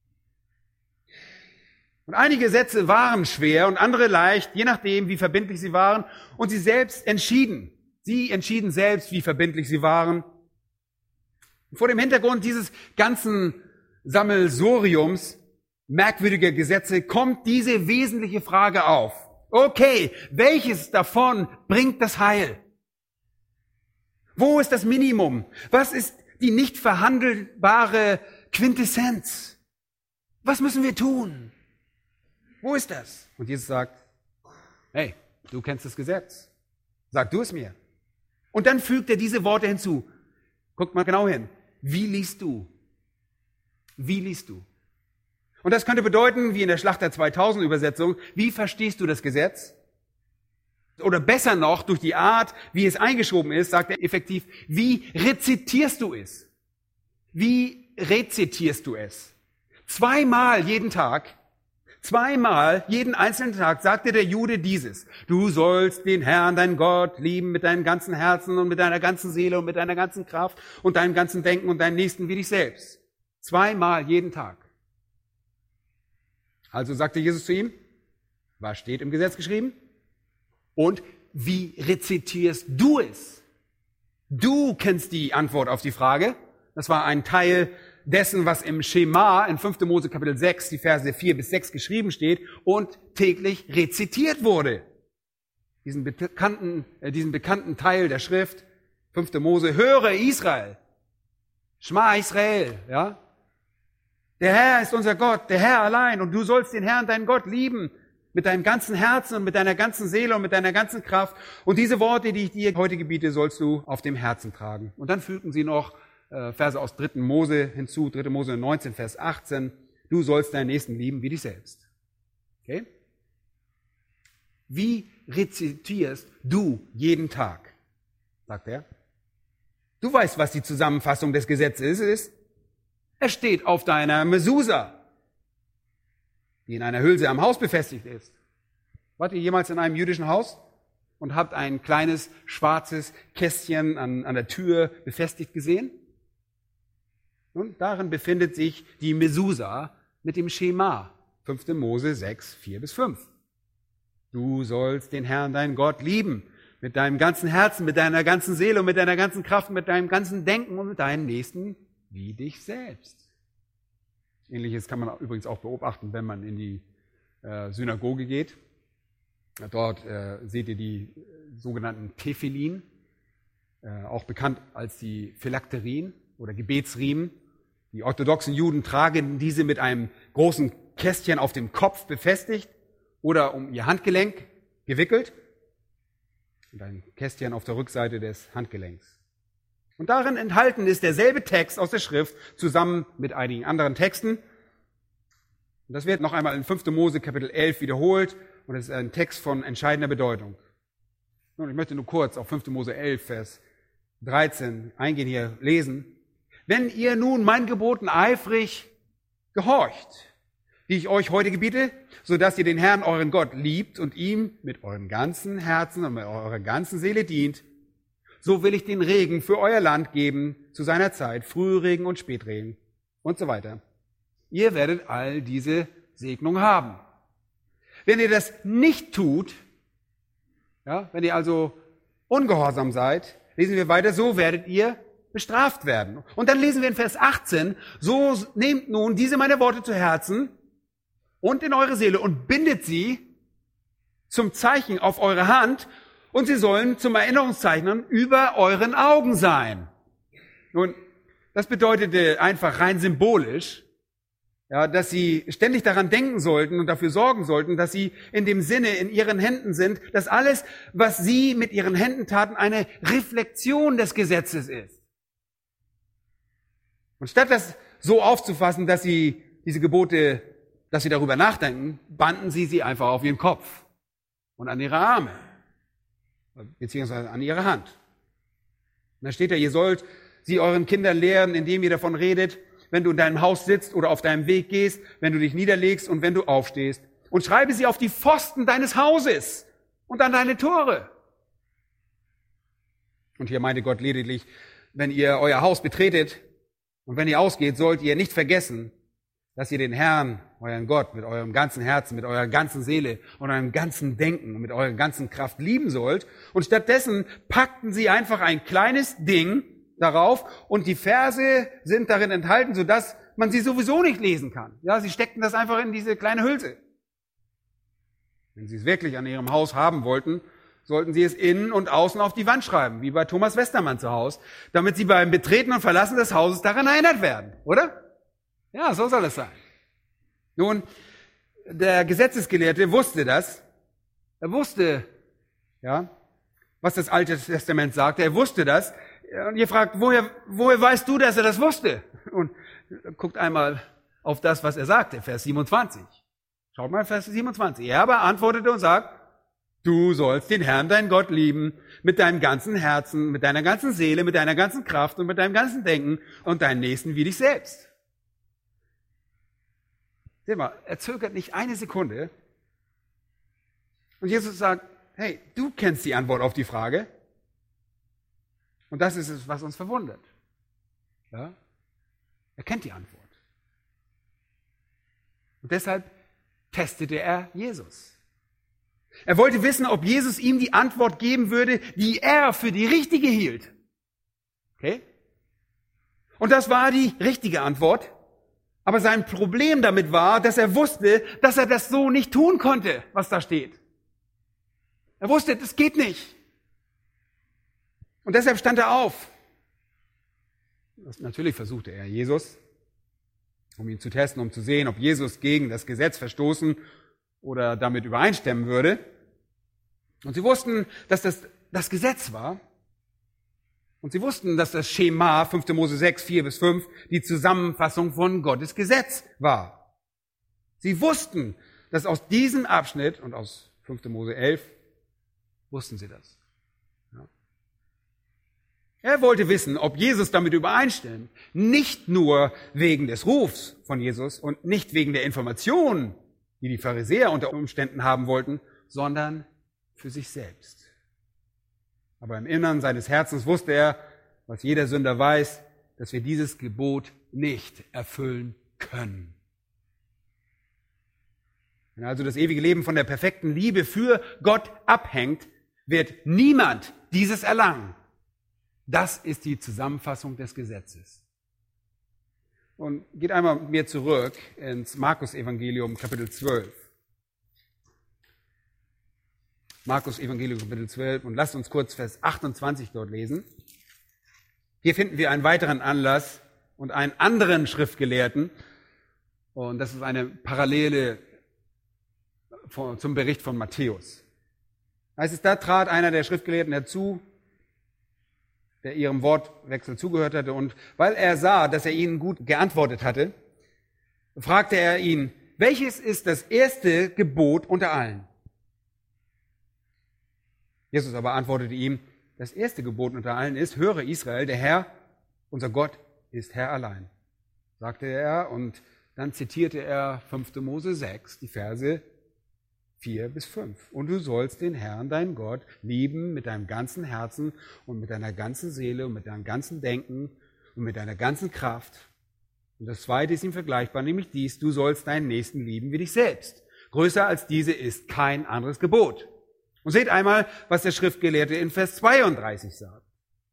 Und einige Sätze waren schwer und andere leicht, je nachdem, wie verbindlich sie waren. Und sie selbst entschieden. Sie entschieden selbst, wie verbindlich sie waren. Und vor dem Hintergrund dieses ganzen Sammelsuriums merkwürdiger Gesetze kommt diese wesentliche Frage auf. Okay, welches davon bringt das Heil? Wo ist das Minimum? Was ist die nicht verhandelbare Quintessenz? Was müssen wir tun? Wo ist das? Und Jesus sagt, hey, du kennst das Gesetz. Sag du es mir. Und dann fügt er diese Worte hinzu. Guckt mal genau hin. Wie liest du? Wie liest du? Und das könnte bedeuten, wie in der Schlachter zweitausend Übersetzung, wie verstehst du das Gesetz? Oder besser noch, durch die Art, wie es eingeschoben ist, sagt er effektiv, wie rezitierst du es? Wie rezitierst du es? Zweimal jeden Tag, zweimal jeden einzelnen Tag sagte der Jude dieses. Du sollst den Herrn, deinen Gott, lieben mit deinem ganzen Herzen und mit deiner ganzen Seele und mit deiner ganzen Kraft und deinem ganzen Denken und deinen Nächsten wie dich selbst. Zweimal jeden Tag. Also sagte Jesus zu ihm, was steht im Gesetz geschrieben? Und wie rezitierst du es? Du kennst die Antwort auf die Frage. Das war ein Teil dessen, was im Schema in fünfter Mose Kapitel sechs, die Verse vier bis sechs geschrieben steht und täglich rezitiert wurde. Diesen bekannten, äh, diesen bekannten Teil der Schrift, fünfter Mose, höre Israel, Schma Israel, ja. Der Herr ist unser Gott, der Herr allein, und du sollst den Herrn, deinen Gott, lieben, mit deinem ganzen Herzen und mit deiner ganzen Seele und mit deiner ganzen Kraft. Und diese Worte, die ich dir heute gebiete, sollst du auf dem Herzen tragen. Und dann fügten sie noch äh, Verse aus dritten Mose hinzu, dritte Mose neunzehn, Vers achtzehn. Du sollst deinen Nächsten lieben wie dich selbst. Okay? Wie rezitierst du jeden Tag? Sagt er. Du weißt, was die Zusammenfassung des Gesetzes ist. Es steht auf deiner Mesusa, die in einer Hülse am Haus befestigt ist. Wart ihr jemals in einem jüdischen Haus und habt ein kleines schwarzes Kästchen an, an der Tür befestigt gesehen? Nun, darin befindet sich die Mesusa mit dem Schema, fünfter Mose sechs, vier bis fünf. Du sollst den Herrn, deinen Gott, lieben, mit deinem ganzen Herzen, mit deiner ganzen Seele und mit deiner ganzen Kraft, mit deinem ganzen Denken und mit deinen Nächsten wie dich selbst. Ähnliches kann man übrigens auch beobachten, wenn man in die äh, Synagoge geht. Dort äh, seht ihr die äh, sogenannten Tefillin, äh, auch bekannt als die Phylakterien oder Gebetsriemen. Die orthodoxen Juden tragen diese mit einem großen Kästchen auf dem Kopf befestigt oder um ihr Handgelenk gewickelt und ein Kästchen auf der Rückseite des Handgelenks. Und darin enthalten ist derselbe Text aus der Schrift zusammen mit einigen anderen Texten. Und das wird noch einmal in fünfter Mose Kapitel elf wiederholt und es ist ein Text von entscheidender Bedeutung. Und ich möchte nur kurz auf fünfter Mose elf, Vers dreizehn eingehen, hier lesen. Wenn ihr nun meinen Geboten eifrig gehorcht, die ich euch heute gebiete, so dass ihr den Herrn, euren Gott, liebt und ihm mit eurem ganzen Herzen und mit eurer ganzen Seele dient, so will ich den Regen für euer Land geben zu seiner Zeit, Frühregen und Spätregen und so weiter. Ihr werdet all diese Segnung haben. Wenn ihr das nicht tut, ja, wenn ihr also ungehorsam seid, lesen wir weiter, so werdet ihr bestraft werden. Und dann lesen wir in Vers achtzehn, so nehmt nun diese meine Worte zu Herzen und in eure Seele und bindet sie zum Zeichen auf eure Hand, und sie sollen zum Erinnerungszeichen über euren Augen sein. Nun, das bedeutete einfach rein symbolisch, ja, dass sie ständig daran denken sollten und dafür sorgen sollten, dass sie in dem Sinne in ihren Händen sind, dass alles, was sie mit ihren Händen taten, eine Reflexion des Gesetzes ist. Und statt das so aufzufassen, dass sie diese Gebote, dass sie darüber nachdenken, banden sie sie einfach auf ihren Kopf und an ihre Arme. Beziehungsweise an ihre Hand. Und da steht da, ihr sollt sie euren Kindern lehren, indem ihr davon redet, wenn du in deinem Haus sitzt oder auf deinem Weg gehst, wenn du dich niederlegst und wenn du aufstehst. Und schreibe sie auf die Pfosten deines Hauses und an deine Tore. Und hier meinte Gott lediglich, wenn ihr euer Haus betretet und wenn ihr ausgeht, sollt ihr nicht vergessen, dass ihr den Herrn, euren Gott, mit eurem ganzen Herzen, mit eurer ganzen Seele und eurem ganzen Denken und mit eurer ganzen Kraft lieben sollt. Und stattdessen packten sie einfach ein kleines Ding darauf und die Verse sind darin enthalten, sodass man sie sowieso nicht lesen kann. Ja, sie steckten das einfach in diese kleine Hülse. Wenn sie es wirklich an ihrem Haus haben wollten, sollten sie es innen und außen auf die Wand schreiben, wie bei Thomas Westermann zu Hause, damit sie beim Betreten und Verlassen des Hauses daran erinnert werden, oder? Ja, so soll es sein. Nun, der Gesetzesgelehrte wusste das. Er wusste, ja, was das Alte Testament sagte. Er wusste das. Und ihr fragt, woher, woher weißt du, dass er das wusste? Und guckt einmal auf das, was er sagte, Vers siebenundzwanzig. Schaut mal, Vers siebenundzwanzig. Er aber antwortete und sagt, du sollst den Herrn, deinen Gott, lieben, mit deinem ganzen Herzen, mit deiner ganzen Seele, mit deiner ganzen Kraft und mit deinem ganzen Denken und deinen Nächsten wie dich selbst. Seht mal, er zögert nicht eine Sekunde. Und Jesus sagt, hey, du kennst die Antwort auf die Frage. Und das ist es, was uns verwundert. Ja? Er kennt die Antwort. Und deshalb testete er Jesus. Er wollte wissen, ob Jesus ihm die Antwort geben würde, die er für die richtige hielt. Okay? Und das war die richtige Antwort. Aber sein Problem damit war, dass er wusste, dass er das so nicht tun konnte, was da steht. Er wusste, das geht nicht. Und deshalb stand er auf. Natürlich versuchte er Jesus, um ihn zu testen, um zu sehen, ob Jesus gegen das Gesetz verstoßen oder damit übereinstimmen würde. Und sie wussten, dass das das Gesetz war. Und sie wussten, dass das Schema, fünfter Mose sechs, vier bis fünf, die Zusammenfassung von Gottes Gesetz war. Sie wussten, dass aus diesem Abschnitt und aus fünfter Mose elf, wussten sie das. Ja. Er wollte wissen, ob Jesus damit übereinstimmt. Nicht nur wegen des Rufs von Jesus und nicht wegen der Informationen, die die Pharisäer unter Umständen haben wollten, sondern für sich selbst. Aber im Innern seines Herzens wusste er, was jeder Sünder weiß, dass wir dieses Gebot nicht erfüllen können. Wenn also das ewige Leben von der perfekten Liebe für Gott abhängt, wird niemand dieses erlangen. Das ist die Zusammenfassung des Gesetzes. Und geht einmal mit mir zurück ins Markus-Evangelium, Kapitel zwölf. Markus Evangelium Kapitel zwölf und lasst uns kurz Vers achtundzwanzig dort lesen. Hier finden wir einen weiteren Anlass und einen anderen Schriftgelehrten. Und das ist eine Parallele zum Bericht von Matthäus. Heißt es, da trat einer der Schriftgelehrten herzu, der ihrem Wortwechsel zugehört hatte. Und weil er sah, dass er ihnen gut geantwortet hatte, fragte er ihn, welches ist das erste Gebot unter allen? Jesus aber antwortete ihm, das erste Gebot unter allen ist, höre Israel, der Herr, unser Gott, ist Herr allein, sagte er. Und dann zitierte er fünfter Mose sechs, die Verse vier bis fünf. Und du sollst den Herrn, deinen Gott, lieben mit deinem ganzen Herzen und mit deiner ganzen Seele und mit deinem ganzen Denken und mit deiner ganzen Kraft. Und das zweite ist ihm vergleichbar, nämlich dies, du sollst deinen Nächsten lieben wie dich selbst. Größer als diese ist kein anderes Gebot. Und seht einmal, was der Schriftgelehrte in Vers zweiunddreißig sagt.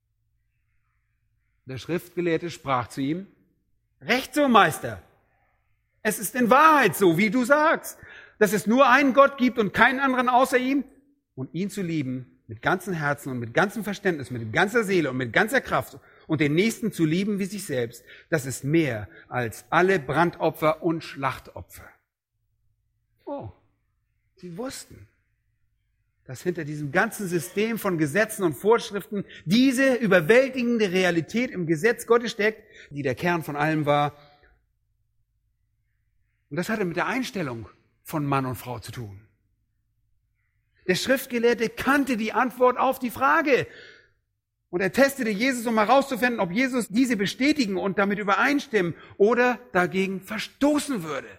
Der Schriftgelehrte sprach zu ihm, recht so, Meister. Es ist in Wahrheit so, wie du sagst, dass es nur einen Gott gibt und keinen anderen außer ihm. Und ihn zu lieben mit ganzem Herzen und mit ganzem Verständnis, mit ganzer Seele und mit ganzer Kraft und den Nächsten zu lieben wie sich selbst, das ist mehr als alle Brandopfer und Schlachtopfer. Oh, sie wussten, dass hinter diesem ganzen System von Gesetzen und Vorschriften diese überwältigende Realität im Gesetz Gottes steckt, die der Kern von allem war. Und das hatte mit der Einstellung von Mann und Frau zu tun. Der Schriftgelehrte kannte die Antwort auf die Frage. Und er testete Jesus, um herauszufinden, ob Jesus diese bestätigen und damit übereinstimmen oder dagegen verstoßen würde.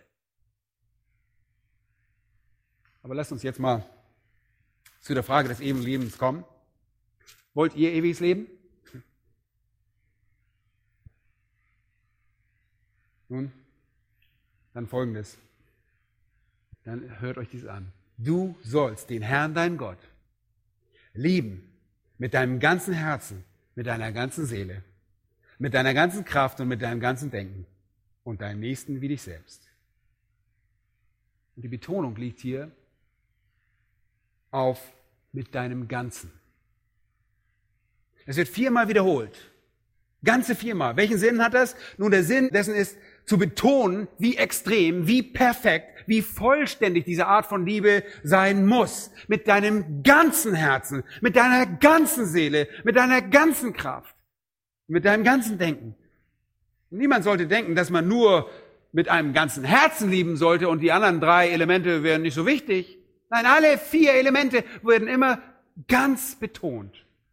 Aber lasst uns jetzt mal zu der Frage des ewigen Lebens kommen. Wollt ihr ewiges Leben? Nun, dann Folgendes. Dann hört euch dies an. Du sollst den Herrn, deinen Gott, lieben mit deinem ganzen Herzen, mit deiner ganzen Seele, mit deiner ganzen Kraft und mit deinem ganzen Denken und deinen Nächsten wie dich selbst. Und die Betonung liegt hier auf mit deinem Ganzen. Es wird viermal wiederholt. Ganze viermal. Welchen Sinn hat das? Nun, der Sinn dessen ist, zu betonen, wie extrem, wie perfekt, wie vollständig diese Art von Liebe sein muss. Mit deinem ganzen Herzen, mit deiner ganzen Seele, mit deiner ganzen Kraft, mit deinem ganzen Denken. Und niemand sollte denken, dass man nur mit einem ganzen Herzen lieben sollte und die anderen drei Elemente wären nicht so wichtig. Nein, alle vier Elemente werden immer ganz betont.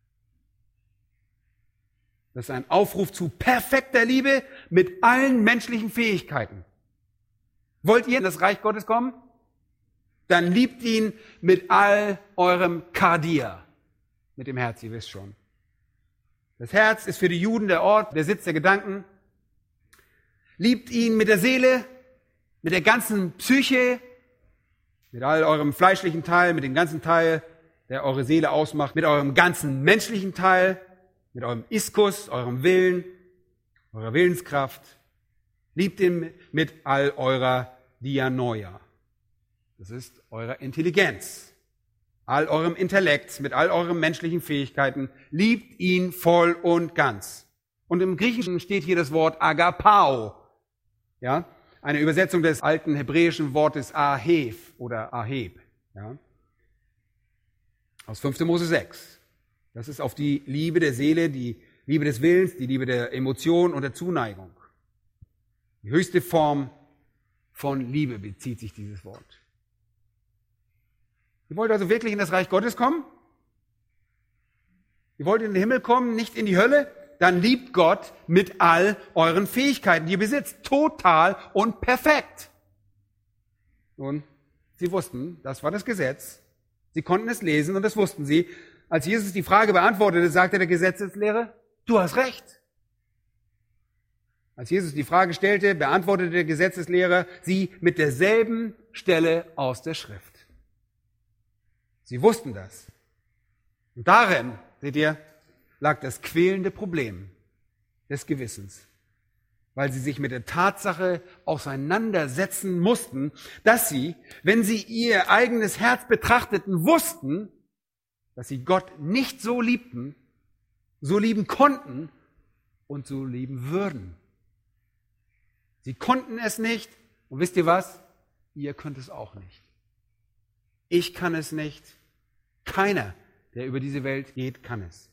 Das ist ein Aufruf zu perfekter Liebe mit allen menschlichen Fähigkeiten. Wollt ihr in das Reich Gottes kommen? Dann liebt ihn mit all eurem Kardia. Mit dem Herz, ihr wisst schon. Das Herz ist für die Juden der Ort, der Sitz der Gedanken. Liebt ihn mit der Seele, mit der ganzen Psyche, mit all eurem fleischlichen Teil, mit dem ganzen Teil, der eure Seele ausmacht, mit eurem ganzen menschlichen Teil, mit eurem Iskus, eurem Willen, eurer Willenskraft. Liebt ihn mit all eurer Dianoia. Das ist eurer Intelligenz, all eurem Intellekt, mit all euren menschlichen Fähigkeiten. Liebt ihn voll und ganz. Und im Griechischen steht hier das Wort agapao. Ja, eine Übersetzung des alten hebräischen Wortes ahev oder aheb. Ja, aus fünfter Mose sechs. Das ist auf die Liebe der Seele, die Liebe des Willens, die Liebe der Emotion und der Zuneigung. Die höchste Form von Liebe bezieht sich dieses Wort. Ihr wollt also wirklich in das Reich Gottes kommen? Ihr wollt in den Himmel kommen, nicht in die Hölle? Dann liebt Gott mit all euren Fähigkeiten, die ihr besitzt, total und perfekt. Nun, sie wussten, das war das Gesetz. Sie konnten es lesen und das wussten sie. Als Jesus die Frage beantwortete, sagte der Gesetzeslehrer, du hast recht. Als Jesus die Frage stellte, beantwortete der Gesetzeslehrer sie mit derselben Stelle aus der Schrift. Sie wussten das. Und darin, seht ihr, lag das quälende Problem des Gewissens, weil sie sich mit der Tatsache auseinandersetzen mussten, dass sie, wenn sie ihr eigenes Herz betrachteten, wussten, dass sie Gott nicht so liebten, so lieben konnten und so lieben würden. Sie konnten es nicht und wisst ihr was? Ihr könnt es auch nicht. Ich kann es nicht. Keiner, der über diese Welt geht, kann es.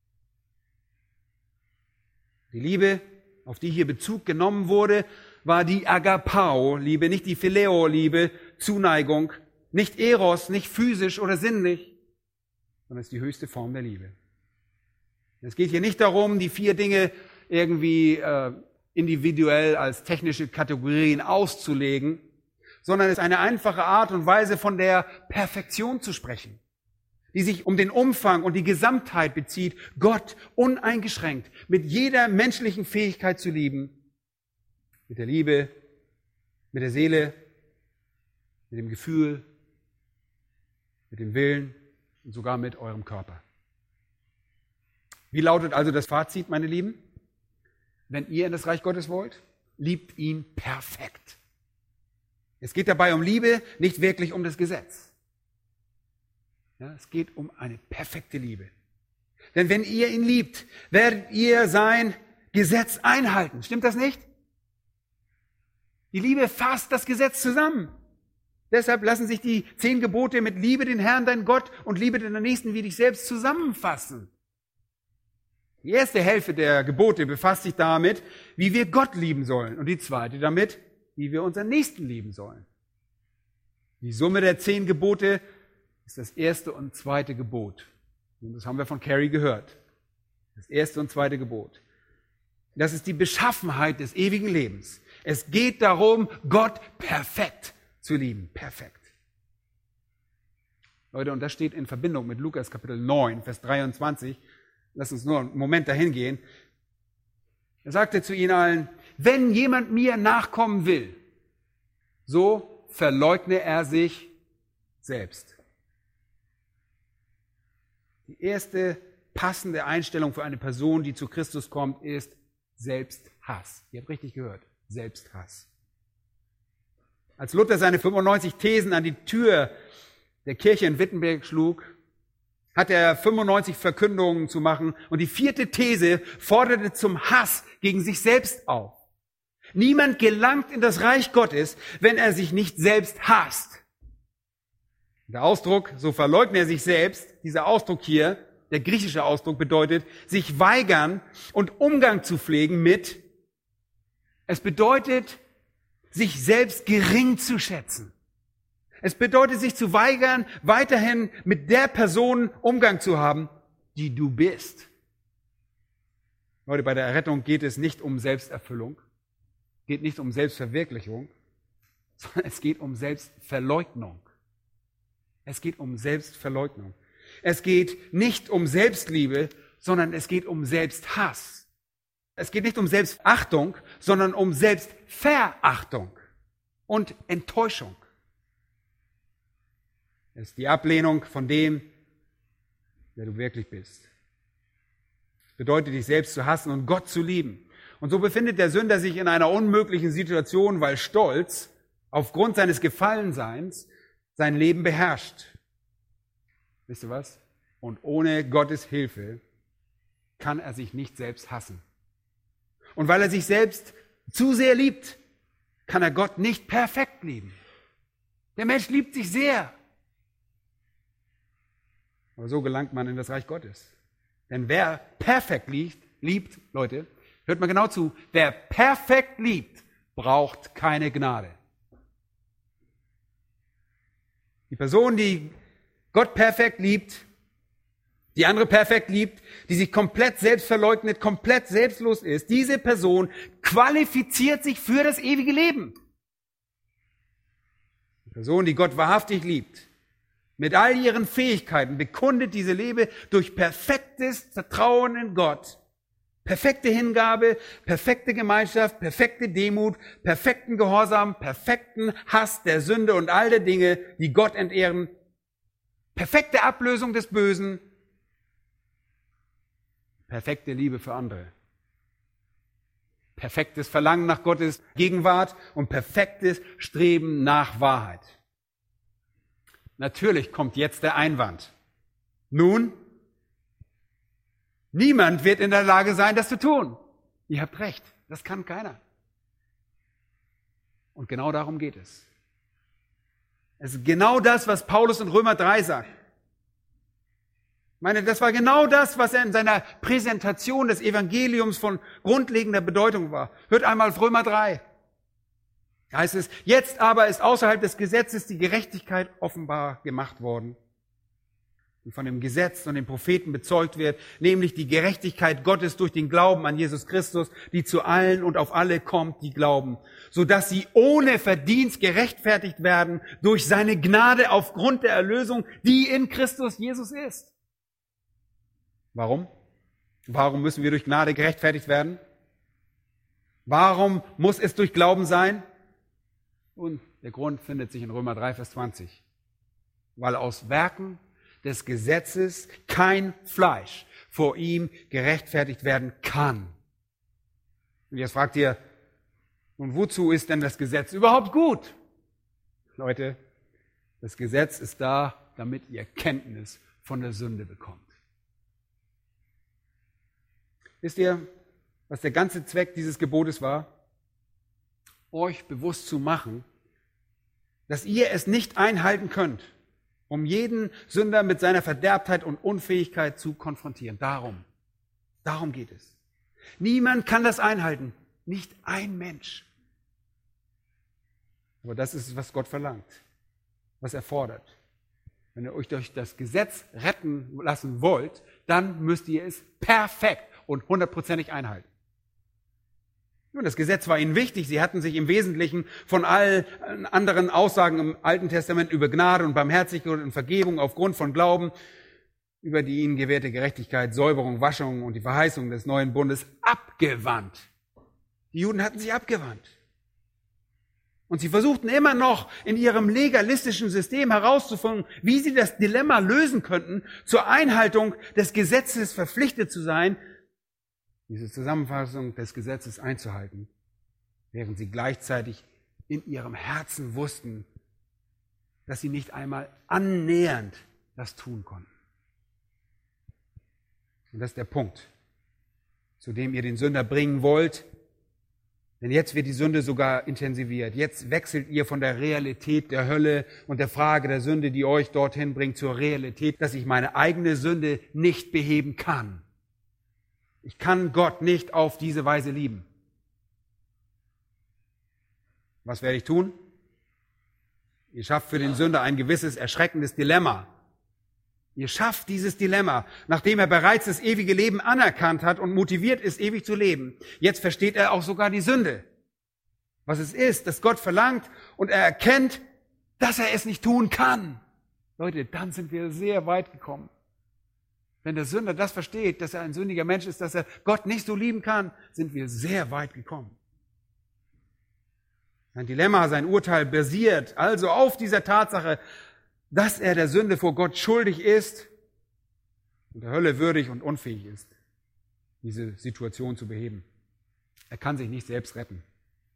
Die Liebe, auf die hier Bezug genommen wurde, war die Agapao-Liebe, nicht die Phileo-Liebe, Zuneigung, nicht Eros, nicht physisch oder sinnlich, sondern es ist die höchste Form der Liebe. Es geht hier nicht darum, die vier Dinge irgendwie äh, individuell als technische Kategorien auszulegen, sondern es ist eine einfache Art und Weise, von der Perfektion zu sprechen, die sich um den Umfang und die Gesamtheit bezieht, Gott uneingeschränkt mit jeder menschlichen Fähigkeit zu lieben, mit der Liebe, mit der Seele, mit dem Gefühl, mit dem Willen und sogar mit eurem Körper. Wie lautet also das Fazit, meine Lieben? Wenn ihr in das Reich Gottes wollt, liebt ihn perfekt. Es geht dabei um Liebe, nicht wirklich um das Gesetz. Ja, es geht um eine perfekte Liebe. Denn wenn ihr ihn liebt, werdet ihr sein Gesetz einhalten. Stimmt das nicht? Die Liebe fasst das Gesetz zusammen. Deshalb lassen sich die zehn Gebote mit Liebe den Herrn, dein Gott, und Liebe den Nächsten wie dich selbst zusammenfassen. Die erste Hälfte der Gebote befasst sich damit, wie wir Gott lieben sollen. Und die zweite damit, wie wir unseren Nächsten lieben sollen. Die Summe der zehn Gebote ist das erste und zweite Gebot. Und das haben wir von Carrie gehört. Das erste und zweite Gebot. Das ist die Beschaffenheit des ewigen Lebens. Es geht darum, Gott perfekt zu lieben. Perfekt. Leute, und das steht in Verbindung mit Lukas Kapitel neun, Vers dreiundzwanzig. Lass uns nur einen Moment dahin gehen. Er sagte zu ihnen allen, wenn jemand mir nachkommen will, so verleugne er sich selbst. Die erste passende Einstellung für eine Person, die zu Christus kommt, ist Selbsthass. Ihr habt richtig gehört, Selbsthass. Als Luther seine fünfundneunzig Thesen an die Tür der Kirche in Wittenberg schlug, hat er fünfundneunzig Verkündungen zu machen und die vierte These forderte zum Hass gegen sich selbst auf. Niemand gelangt in das Reich Gottes, wenn er sich nicht selbst hasst. Der Ausdruck, so verleugne er sich selbst, dieser Ausdruck hier, der griechische Ausdruck bedeutet, sich weigern und Umgang zu pflegen mit, es bedeutet, sich selbst gering zu schätzen. Es bedeutet, sich zu weigern, weiterhin mit der Person Umgang zu haben, die du bist. Leute, bei der Errettung geht es nicht um Selbsterfüllung, geht nicht um Selbstverwirklichung, sondern es geht um Selbstverleugnung. Es geht um Selbstverleugnung. Es geht nicht um Selbstliebe, sondern es geht um Selbsthass. Es geht nicht um Selbstachtung, sondern um Selbstverachtung und Enttäuschung. Es ist die Ablehnung von dem, wer du wirklich bist. bedeutet, dich selbst zu hassen und Gott zu lieben. Und so befindet der Sünder sich in einer unmöglichen Situation, weil Stolz aufgrund seines Gefallenseins sein Leben beherrscht. Wisst ihr was? Und ohne Gottes Hilfe kann er sich nicht selbst hassen. Und weil er sich selbst zu sehr liebt, kann er Gott nicht perfekt lieben. Der Mensch liebt sich sehr. Aber so gelangt man in das Reich Gottes. Denn wer perfekt liebt, liebt, Leute, hört mal genau zu, wer perfekt liebt, braucht keine Gnade. Die Person, die Gott perfekt liebt, die andere perfekt liebt, die sich komplett selbst verleugnet, komplett selbstlos ist, diese Person qualifiziert sich für das ewige Leben. Die Person, die Gott wahrhaftig liebt, mit all ihren Fähigkeiten bekundet diese Liebe durch perfektes Vertrauen in Gott, perfekte Hingabe, perfekte Gemeinschaft, perfekte Demut, perfekten Gehorsam, perfekten Hass der Sünde und all der Dinge, die Gott entehren, perfekte Ablösung des Bösen, perfekte Liebe für andere, perfektes Verlangen nach Gottes Gegenwart und perfektes Streben nach Wahrheit. Natürlich kommt jetzt der Einwand. Nun, niemand wird in der Lage sein, das zu tun. Ihr habt recht, das kann keiner. Und genau darum geht es. Es ist genau das, was Paulus in Römer drei sagt. Ich meine, das war genau das, was er in seiner Präsentation des Evangeliums von grundlegender Bedeutung war. Hört einmal auf Römer drei. Da heißt es, jetzt aber ist außerhalb des Gesetzes die Gerechtigkeit offenbar gemacht worden, die von dem Gesetz und den Propheten bezeugt wird, nämlich die Gerechtigkeit Gottes durch den Glauben an Jesus Christus, die zu allen und auf alle kommt, die glauben, sodass sie ohne Verdienst gerechtfertigt werden durch seine Gnade aufgrund der Erlösung, die in Christus Jesus ist. Warum? Warum müssen wir durch Gnade gerechtfertigt werden? Warum muss es durch Glauben sein? Und der Grund findet sich in Römer drei, Vers zwanzig. Weil aus Werken des Gesetzes kein Fleisch vor ihm gerechtfertigt werden kann. Und jetzt fragt ihr, und wozu ist denn das Gesetz überhaupt gut? Leute, das Gesetz ist da, damit ihr Kenntnis von der Sünde bekommt. Wisst ihr, was der ganze Zweck dieses Gebotes war? Euch bewusst zu machen, dass ihr es nicht einhalten könnt, um jeden Sünder mit seiner Verderbtheit und Unfähigkeit zu konfrontieren. Darum, darum geht es. Niemand kann das einhalten, nicht ein Mensch. Aber das ist es, was Gott verlangt, was er fordert. Wenn ihr euch durch das Gesetz retten lassen wollt, dann müsst ihr es perfekt und hundertprozentig einhalten. Nun, das Gesetz war ihnen wichtig. Sie hatten sich im Wesentlichen von allen anderen Aussagen im Alten Testament über Gnade und Barmherzigkeit und Vergebung aufgrund von Glauben, über die ihnen gewährte Gerechtigkeit, Säuberung, Waschung und die Verheißung des neuen Bundes abgewandt. Die Juden hatten sich abgewandt. Und sie versuchten immer noch in ihrem legalistischen System herauszufinden, wie sie das Dilemma lösen könnten, zur Einhaltung des Gesetzes verpflichtet zu sein, diese Zusammenfassung des Gesetzes einzuhalten, während sie gleichzeitig in ihrem Herzen wussten, dass sie nicht einmal annähernd das tun konnten. Und das ist der Punkt, zu dem ihr den Sünder bringen wollt, denn jetzt wird die Sünde sogar intensiviert. Jetzt wechselt ihr von der Realität der Hölle und der Frage der Sünde, die euch dorthin bringt, zur Realität, dass ich meine eigene Sünde nicht beheben kann. Ich kann Gott nicht auf diese Weise lieben. Was werde ich tun? Ihr schafft für den Sünder ein gewisses erschreckendes Dilemma. Ihr schafft dieses Dilemma, nachdem er bereits das ewige Leben anerkannt hat und motiviert ist, ewig zu leben. Jetzt versteht er auch sogar die Sünde. Was es ist, dass Gott verlangt, und er erkennt, dass er es nicht tun kann. Leute, dann sind wir sehr weit gekommen. Wenn der Sünder das versteht, dass er ein sündiger Mensch ist, dass er Gott nicht so lieben kann, sind wir sehr weit gekommen. Sein Dilemma, sein Urteil basiert also auf dieser Tatsache, dass er der Sünde vor Gott schuldig ist und der Hölle würdig und unfähig ist. diese Situation zu beheben. Er kann sich nicht selbst retten.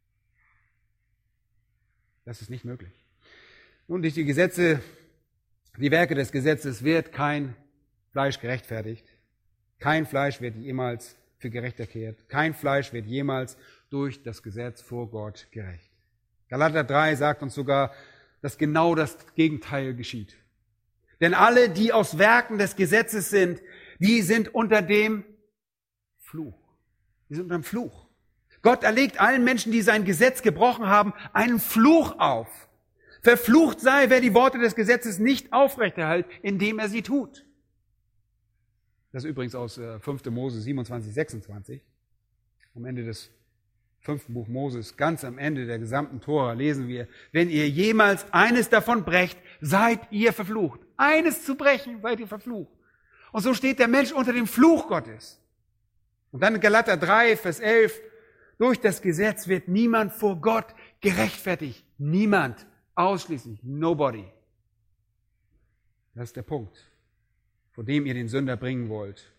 Das ist nicht möglich. Nun, durch die Gesetze, die Werke des Gesetzes wird kein Fleisch gerechtfertigt. Kein Fleisch wird jemals für gerecht erklärt. Kein Fleisch wird jemals durch das Gesetz vor Gott gerecht. Galater drei sagt uns sogar, dass genau das Gegenteil geschieht. Denn alle, die aus Werken des Gesetzes sind, die sind unter dem Fluch. Die sind unter dem Fluch. Gott erlegt allen Menschen, die sein Gesetz gebrochen haben, einen Fluch auf. Verflucht sei, wer die Worte des Gesetzes nicht aufrechterhält, indem er sie tut. Das ist übrigens aus fünfter Mose siebenundzwanzig, sechsundzwanzig. Am Ende des fünften Buch Moses, ganz am Ende der gesamten Tora, lesen wir, wenn ihr jemals eines davon brecht, seid ihr verflucht. Eines zu brechen, seid ihr verflucht. Und so steht der Mensch unter dem Fluch Gottes. Und dann in Galater drei, Vers elf, durch das Gesetz wird niemand vor Gott gerechtfertigt. Niemand. Ausschließlich. Nobody. Das ist der Punkt, vor dem ihr den Sünder bringen wollt.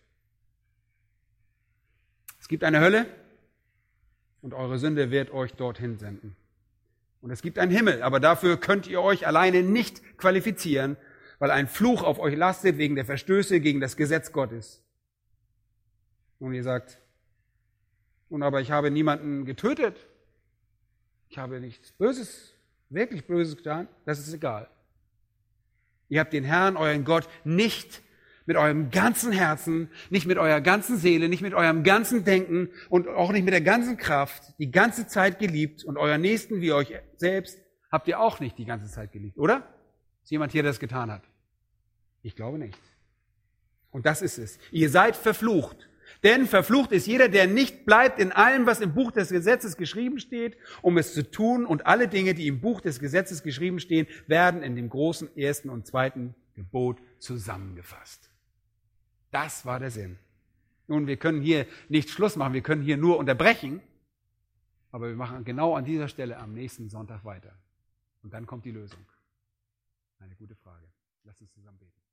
Es gibt eine Hölle und eure Sünde wird euch dorthin senden. Und es gibt einen Himmel, aber dafür könnt ihr euch alleine nicht qualifizieren, weil ein Fluch auf euch lastet wegen der Verstöße gegen das Gesetz Gottes. Und ihr sagt, nun aber ich habe niemanden getötet. Ich habe nichts Böses, wirklich Böses getan. Das ist egal. Ihr habt den Herrn, euren Gott, nicht mit eurem ganzen Herzen, nicht mit eurer ganzen Seele, nicht mit eurem ganzen Denken und auch nicht mit der ganzen Kraft die ganze Zeit geliebt und euren Nächsten wie euch selbst habt ihr auch nicht die ganze Zeit geliebt, oder? Ist jemand hier, der das getan hat? Ich glaube nicht. Und das ist es. Ihr seid verflucht. Denn verflucht ist jeder, der nicht bleibt in allem, was im Buch des Gesetzes geschrieben steht, um es zu tun. Und alle Dinge, die im Buch des Gesetzes geschrieben stehen, werden in dem großen ersten und zweiten Gebot zusammengefasst. Das war der Sinn. Nun, wir können hier nicht Schluss machen, wir können hier nur unterbrechen, aber wir machen genau an dieser Stelle am nächsten Sonntag weiter. Und dann kommt die Lösung. Eine gute Frage. Lass uns zusammen beten.